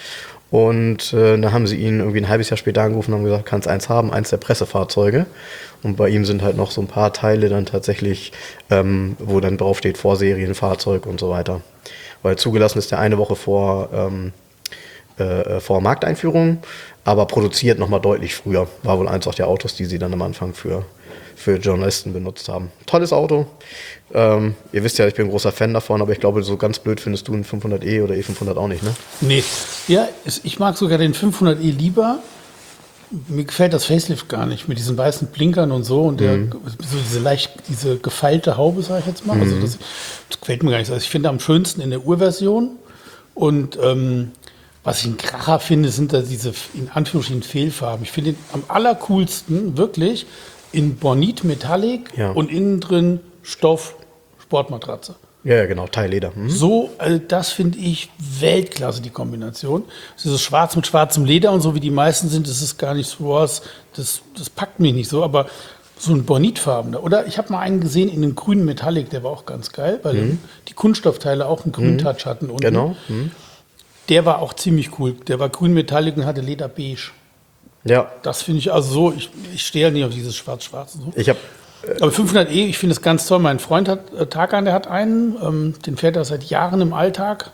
Und äh, dann haben sie ihn irgendwie ein halbes Jahr später angerufen und haben gesagt, kannst eins haben, eins der Pressefahrzeuge. Und bei ihm sind halt noch so ein paar Teile dann tatsächlich, ähm, wo dann draufsteht Vorserienfahrzeug und so weiter. Weil zugelassen ist der eine Woche vor, ähm, äh, vor Markteinführung, aber produziert nochmal deutlich früher. War wohl eins auch der Autos, die sie dann am Anfang für für Journalisten benutzt haben. Tolles Auto. Ähm, ihr wisst ja, ich bin ein großer Fan davon, aber ich glaube, so ganz blöd findest du einen fünfhundert E oder E fünfhundert auch nicht, ne?
Nee. Ja, es- ich mag sogar den fünfhundert E lieber. Mir gefällt das Facelift gar nicht mit diesen weißen Blinkern und so und der, so diese leicht, diese gefeilte Haube, sag ich jetzt mal. Also das, das gefällt mir gar nicht. Also ich finde am schönsten in der Urversion und ähm, was ich ein Kracher finde, sind da diese in Anführungsstrichen Fehlfarben. Ich finde den am allercoolsten wirklich in Bornit Metallic
Ja.
und innen drin Stoff Sportmatratze.
Ja, ja, genau, Teilleder. Hm?
So, also das finde ich Weltklasse, die Kombination. Dieses Schwarz mit schwarzem Leder und so, wie die meisten sind, das ist gar nicht so was, das, das packt mich nicht so, aber so ein Bornitfarbener. Oder ich habe mal einen gesehen in einem grünen Metallic, der war auch ganz geil, weil die Kunststoffteile auch einen grünen Touch hatten unten.
Genau. Hm.
Der war auch ziemlich cool. Der war grün Metallic und hatte Lederbeige.
Ja,
Das finde ich also so, ich, ich stehe ja nicht auf dieses Schwarz-Schwarz und so.
ich habe
Aber fünfhundert E, ich finde es ganz toll. Mein Freund hat äh, Tarkan, der hat einen, ähm, den fährt er seit Jahren im Alltag.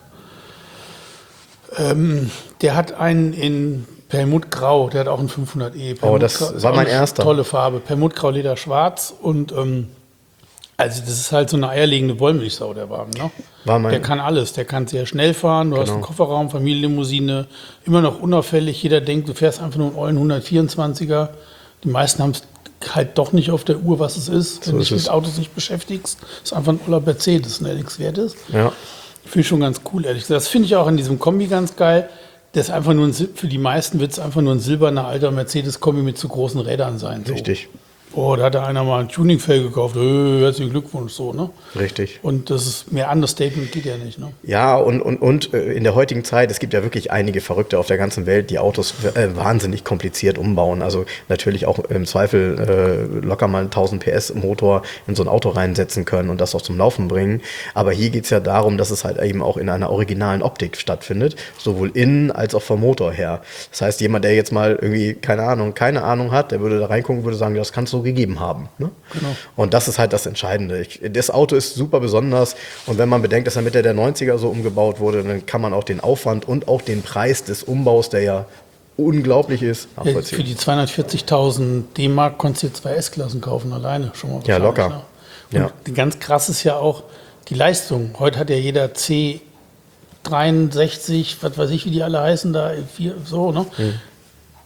Ähm, der hat einen in Perlmuttgrau, der hat auch einen fünfhundert E.
Oh, das
Perlmuttgrau ist
war
auch
mein
eine
erster.
Tolle Farbe, Perlmuttgrau, Leder, Schwarz und ähm, also das ist halt so eine eierlegende Wollmilchsau, der Wagen. Ne?
War mein-
der kann alles, der kann sehr schnell fahren, du hast
Genau.
einen Kofferraum, Familienlimousine, immer noch unauffällig. Jeder denkt, du fährst einfach nur einen ollen hundertvierundzwanziger. Die meisten haben es halt doch nicht auf der Uhr, was es ist, wenn
So
du
ist
dich
es.
mit Autos nicht beschäftigst. Das ist einfach ein oller Mercedes, ein L X-Wert ist.
ja,
Finde ich schon ganz cool, ehrlich gesagt. Das finde ich auch an diesem Kombi ganz geil. Der ist einfach nur ein, Sil- für die meisten wird es einfach nur ein silberner alter Mercedes-Kombi mit zu großen Rädern sein. So.
richtig,
Oh, da hat da einer mal ein Tuningfell gekauft. Äh, herzlichen Glückwunsch, so, ne?
richtig.
Und das ist mehr Understatement geht ja nicht, ne?
Ja, und, und, und äh, in der heutigen Zeit, es gibt ja wirklich einige Verrückte auf der ganzen Welt, die Autos äh, wahnsinnig kompliziert umbauen. Also natürlich auch im Zweifel äh, locker mal einen tausend P S Motor in so ein Auto reinsetzen können und das auch zum Laufen bringen. Aber hier geht's ja darum, dass es halt eben auch in einer originalen Optik stattfindet, sowohl innen als auch vom Motor her. Das heißt, jemand, der jetzt mal irgendwie, keine Ahnung, keine Ahnung hat, der würde da reingucken, würde sagen, das kannst du gegeben haben. Ne?
Genau.
Und das ist halt das Entscheidende. Ich, das Auto ist super besonders und wenn man bedenkt, dass er Mitte der neunziger so umgebaut wurde, dann kann man auch den Aufwand und auch den Preis des Umbaus, der ja unglaublich ist,
Ja,
nachvollziehen.
für die zweihundertvierzigtausend D-Mark konntest du dir zwei S-Klassen kaufen, alleine schon mal.
Ja,
wahrscheinlich,
locker.
Ne? Und
Ja.
ganz krass ist ja auch die Leistung. Heute hat ja jeder C dreiundsechzig, was weiß ich, wie die alle heißen, da vier, so, ne?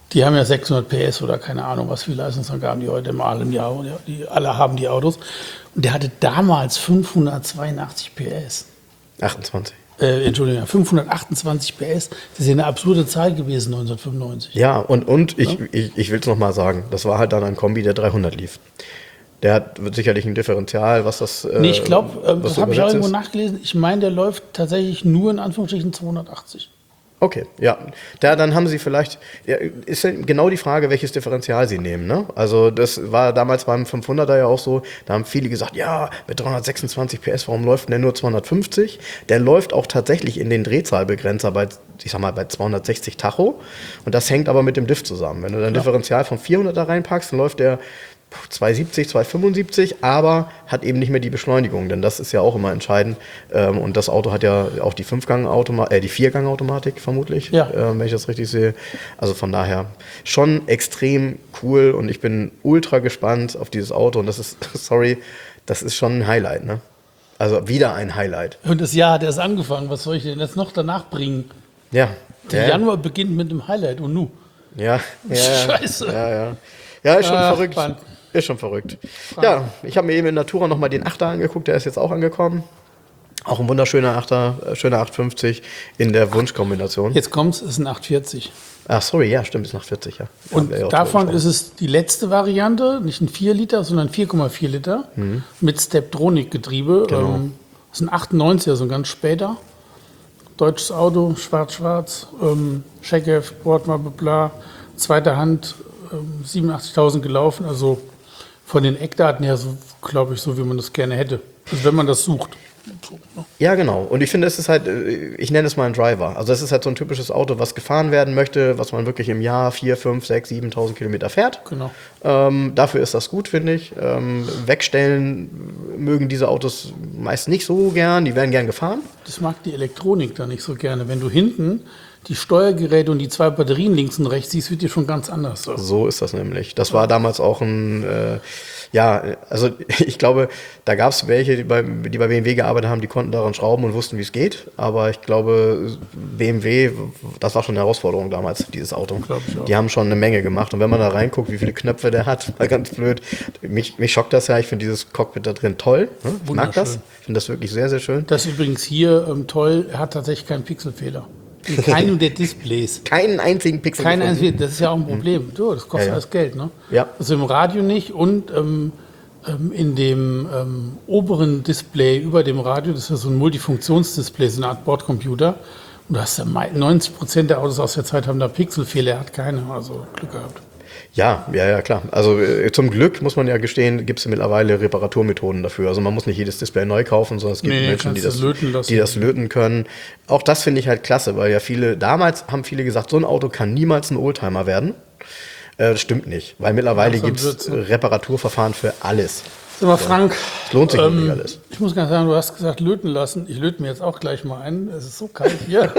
Die haben ja sechshundert P S oder keine Ahnung, was für Leistungsangaben die heute mal im Jahr, die alle haben die Autos. Und der hatte damals fünfhundertzweiundachtzig P S.
achtundzwanzig.
Äh, Entschuldigung, fünfhundertachtundzwanzig P S. Das ist ja eine absurde Zahl gewesen neunzehnhundertfünfundneunzig.
Ja, und, und ich,
Ja?
ich, ich will es nochmal sagen, das war halt dann ein Kombi, der dreihundert lief. Der hat wird sicherlich ein Differential, was das äh,
Nee, ich glaube, äh,
was
das habe ich auch
übersetzt
irgendwo
ist.
nachgelesen. Ich meine, der läuft tatsächlich nur in Anführungsstrichen zweihundertachtzig.
Okay, ja. Da, dann haben Sie vielleicht, ja, ist ja genau die Frage, welches Differential Sie nehmen. Ne? Also das war damals beim fünfhunderter ja auch so, da haben viele gesagt, ja, mit dreihundertsechsundzwanzig P S, warum läuft denn der nur zweihundertfünfzig? Der läuft auch tatsächlich in den Drehzahlbegrenzer bei, ich sag mal, bei zweihundertsechzig Tacho. Und das hängt aber mit dem Diff zusammen. Wenn du dein
Ja.
Differential von vierhundert da reinpackst, dann läuft der zweihundertsiebzig, zweihundertfünfundsiebzig, aber hat eben nicht mehr die Beschleunigung, denn das ist ja auch immer entscheidend. Ähm, und das Auto hat ja auch die Fünfgang-Automatik, äh, die Viergang-Automatik vermutlich,
Ja.
äh, wenn ich das richtig sehe. Also von daher schon extrem cool und ich bin ultra gespannt auf dieses Auto und das ist, sorry, das ist schon ein Highlight, ne? Also wieder ein Highlight.
Und das Jahr hat erst angefangen. Was soll ich denn jetzt noch danach bringen?
Ja.
Der
ja.
Januar beginnt mit dem Highlight und nu.
Ja, ja, ja.
Scheiße.
Ja, ja. Ja, ist schon
Ach,
verrückt.
Mann.
Ist schon verrückt. Ja, ich habe mir eben in Natura nochmal den Achter angeguckt, der ist jetzt auch angekommen. Auch ein wunderschöner Achter, äh, schöner achthundertfünfzig in der Wunschkombination.
Jetzt kommt's, ist ein achthundertvierzig.
Ach, sorry, ja, stimmt, ist nach vierzig, ja.
Und
Ja, ja, auch
davon
drüber
ist es die letzte Variante, nicht ein vier Liter, sondern vier Komma vier Liter mit Steptronic-Getriebe.
Genau.
Ähm, das ist ein achtundneunziger, also ein ganz später. Deutsches Auto, schwarz-schwarz, ähm, Scheckheft, Bordmappe, bla, zweite Hand, ähm, siebenundachtzigtausend gelaufen. Also von den Eckdaten her, so, glaube ich, so wie man das gerne hätte. Also wenn man das sucht. So, ne?
Ja, genau. Und ich finde, es ist halt, äh, ich nenne es mal ein Driver. Also es ist halt so ein typisches Auto, was gefahren werden möchte, was man wirklich im Jahr vier, fünf, sechs, siebentausend Kilometer fährt.
Genau.
Ähm, dafür ist das gut, finde ich. Ähm, wegstellen mögen diese Autos meist nicht so gern. Die werden gern gefahren.
Das mag die Elektronik da nicht so gerne. Wenn du hinten die Steuergeräte und die zwei Batterien links und rechts siehst, wird dir schon ganz anders. So.
So ist das nämlich. Das war damals auch ein, äh, ja, also ich glaube, da gab es welche, die bei, die bei B M W gearbeitet haben, die konnten daran schrauben und wussten, wie es geht. Aber ich glaube, B M W, das war schon eine Herausforderung damals, dieses Auto.
Glaub ich auch.
Die haben schon eine Menge gemacht. Und wenn man da reinguckt, wie viele Knöpfe der hat, mal ganz blöd. Mich, mich schockt das ja. Ich finde dieses Cockpit da drin toll. Ne? Ich mag das.
Wunderschön.
Ich finde das wirklich sehr, sehr schön.
Das ist übrigens hier ähm, toll, er hat tatsächlich keinen Pixelfehler. In keinem der Displays.
Keinen einzigen Pixel.
Kein
gefunden.
einziges, das ist ja auch ein Problem. Du, das kostet
Ja, ja.
alles Geld, ne?
Ja.
Also im Radio nicht und ähm, ähm, in dem ähm, oberen Display über dem Radio, das ist ja so ein Multifunktionsdisplay, so eine Art Bordcomputer. Und du hast ja neunzig Prozent der Autos aus der Zeit haben da Pixelfehler, er hat keine, also Glück gehabt.
Ja, ja, ja, klar. Also äh, zum Glück, muss man ja gestehen, gibt es mittlerweile Reparaturmethoden dafür. Also man muss nicht jedes Display neu kaufen, sondern es gibt
Nee,
Menschen, die
kannst
das,
du löten lassen.
die das löten können. Auch das finde ich halt klasse, weil ja viele, damals haben viele gesagt, so ein Auto kann niemals ein Oldtimer werden. Äh, das stimmt nicht, weil mittlerweile
Langsam
gibt es
wird's, ne?
Reparaturverfahren für alles.
Sag mal, Frank,
Es lohnt sich
ähm,
wirklich alles.
ich muss ganz sagen, du hast gesagt, löten lassen. Ich löte mir jetzt auch gleich mal ein. Es ist so kalt hier.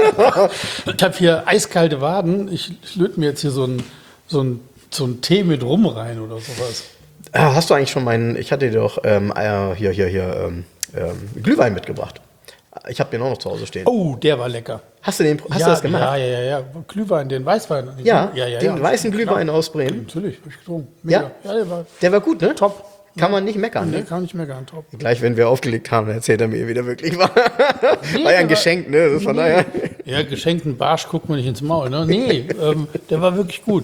Ich habe hier eiskalte Waden. Ich, ich löte mir jetzt hier so ein, so ein so ein Tee mit Rum rein oder sowas.
Ah, hast du eigentlich schon meinen, ich hatte dir doch ähm, äh, hier, hier, hier ähm, ähm, Glühwein mitgebracht. Ich habe den auch noch zu Hause stehen.
Oh, der war lecker.
Hast du den, hast
ja,
du das gemacht?
Ja, ja, ja, ja. Glühwein, den Weißwein.
Ja,
ja, ja,
den
ja.
weißen
Klar.
Glühwein aus Bremen.
Natürlich, habe ich getrunken.
Ja?
Mega. Ja, der war
Der war gut, ne?
top.
Kann man nicht meckern,
Nee,
ne?
kann nicht mehr gern top.
Gleich, wenn wir aufgelegt haben, erzählt er mir, wie der wirklich war.
Nee,
war ja ein
der
Geschenk, ne? Das ist von daher.
Ja, geschenkten Barsch guckt man nicht ins Maul, ne? Nee, ähm, der war wirklich gut.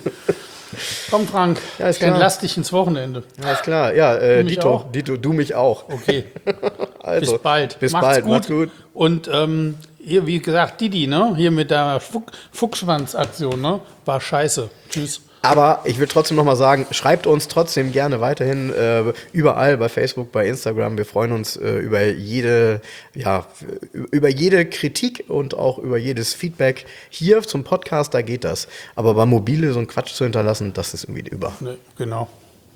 Komm, Frank,
Ja, ist klar.
entlass dich ins Wochenende.
Alles klar, ja, äh,
Du mich
Dito,
auch?
Dito, du mich auch.
Okay,
Also,
bis bald.
Bis
Macht's
bald,
gut.
macht's gut.
Und ähm, hier, wie gesagt, Didi, ne? Hier mit der Fuch Fuchsschwanz-Aktion, ne? War scheiße. Tschüss.
Aber ich will trotzdem nochmal sagen, schreibt uns trotzdem gerne weiterhin äh, überall bei Facebook, bei Instagram. Wir freuen uns äh, über jede, ja, über jede Kritik und auch über jedes Feedback. Hier zum Podcast, da geht das. Aber bei Mobile so einen Quatsch zu hinterlassen, das ist irgendwie über.
Ne, genau.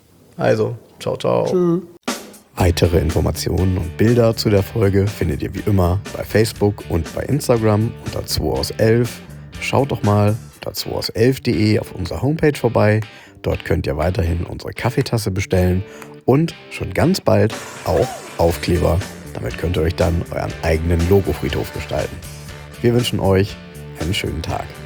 Also, ciao, ciao.
Tschüss.
Weitere Informationen und Bilder zu der Folge findet ihr wie immer bei Facebook und bei Instagram unter zwei aus elf. Schaut doch mal unter zwei aus elf punkt de auf unserer Homepage vorbei. Dort könnt ihr weiterhin unsere Kaffeetasse bestellen und schon ganz bald auch Aufkleber. Damit könnt ihr euch dann euren eigenen Logofriedhof gestalten. Wir wünschen euch einen schönen Tag.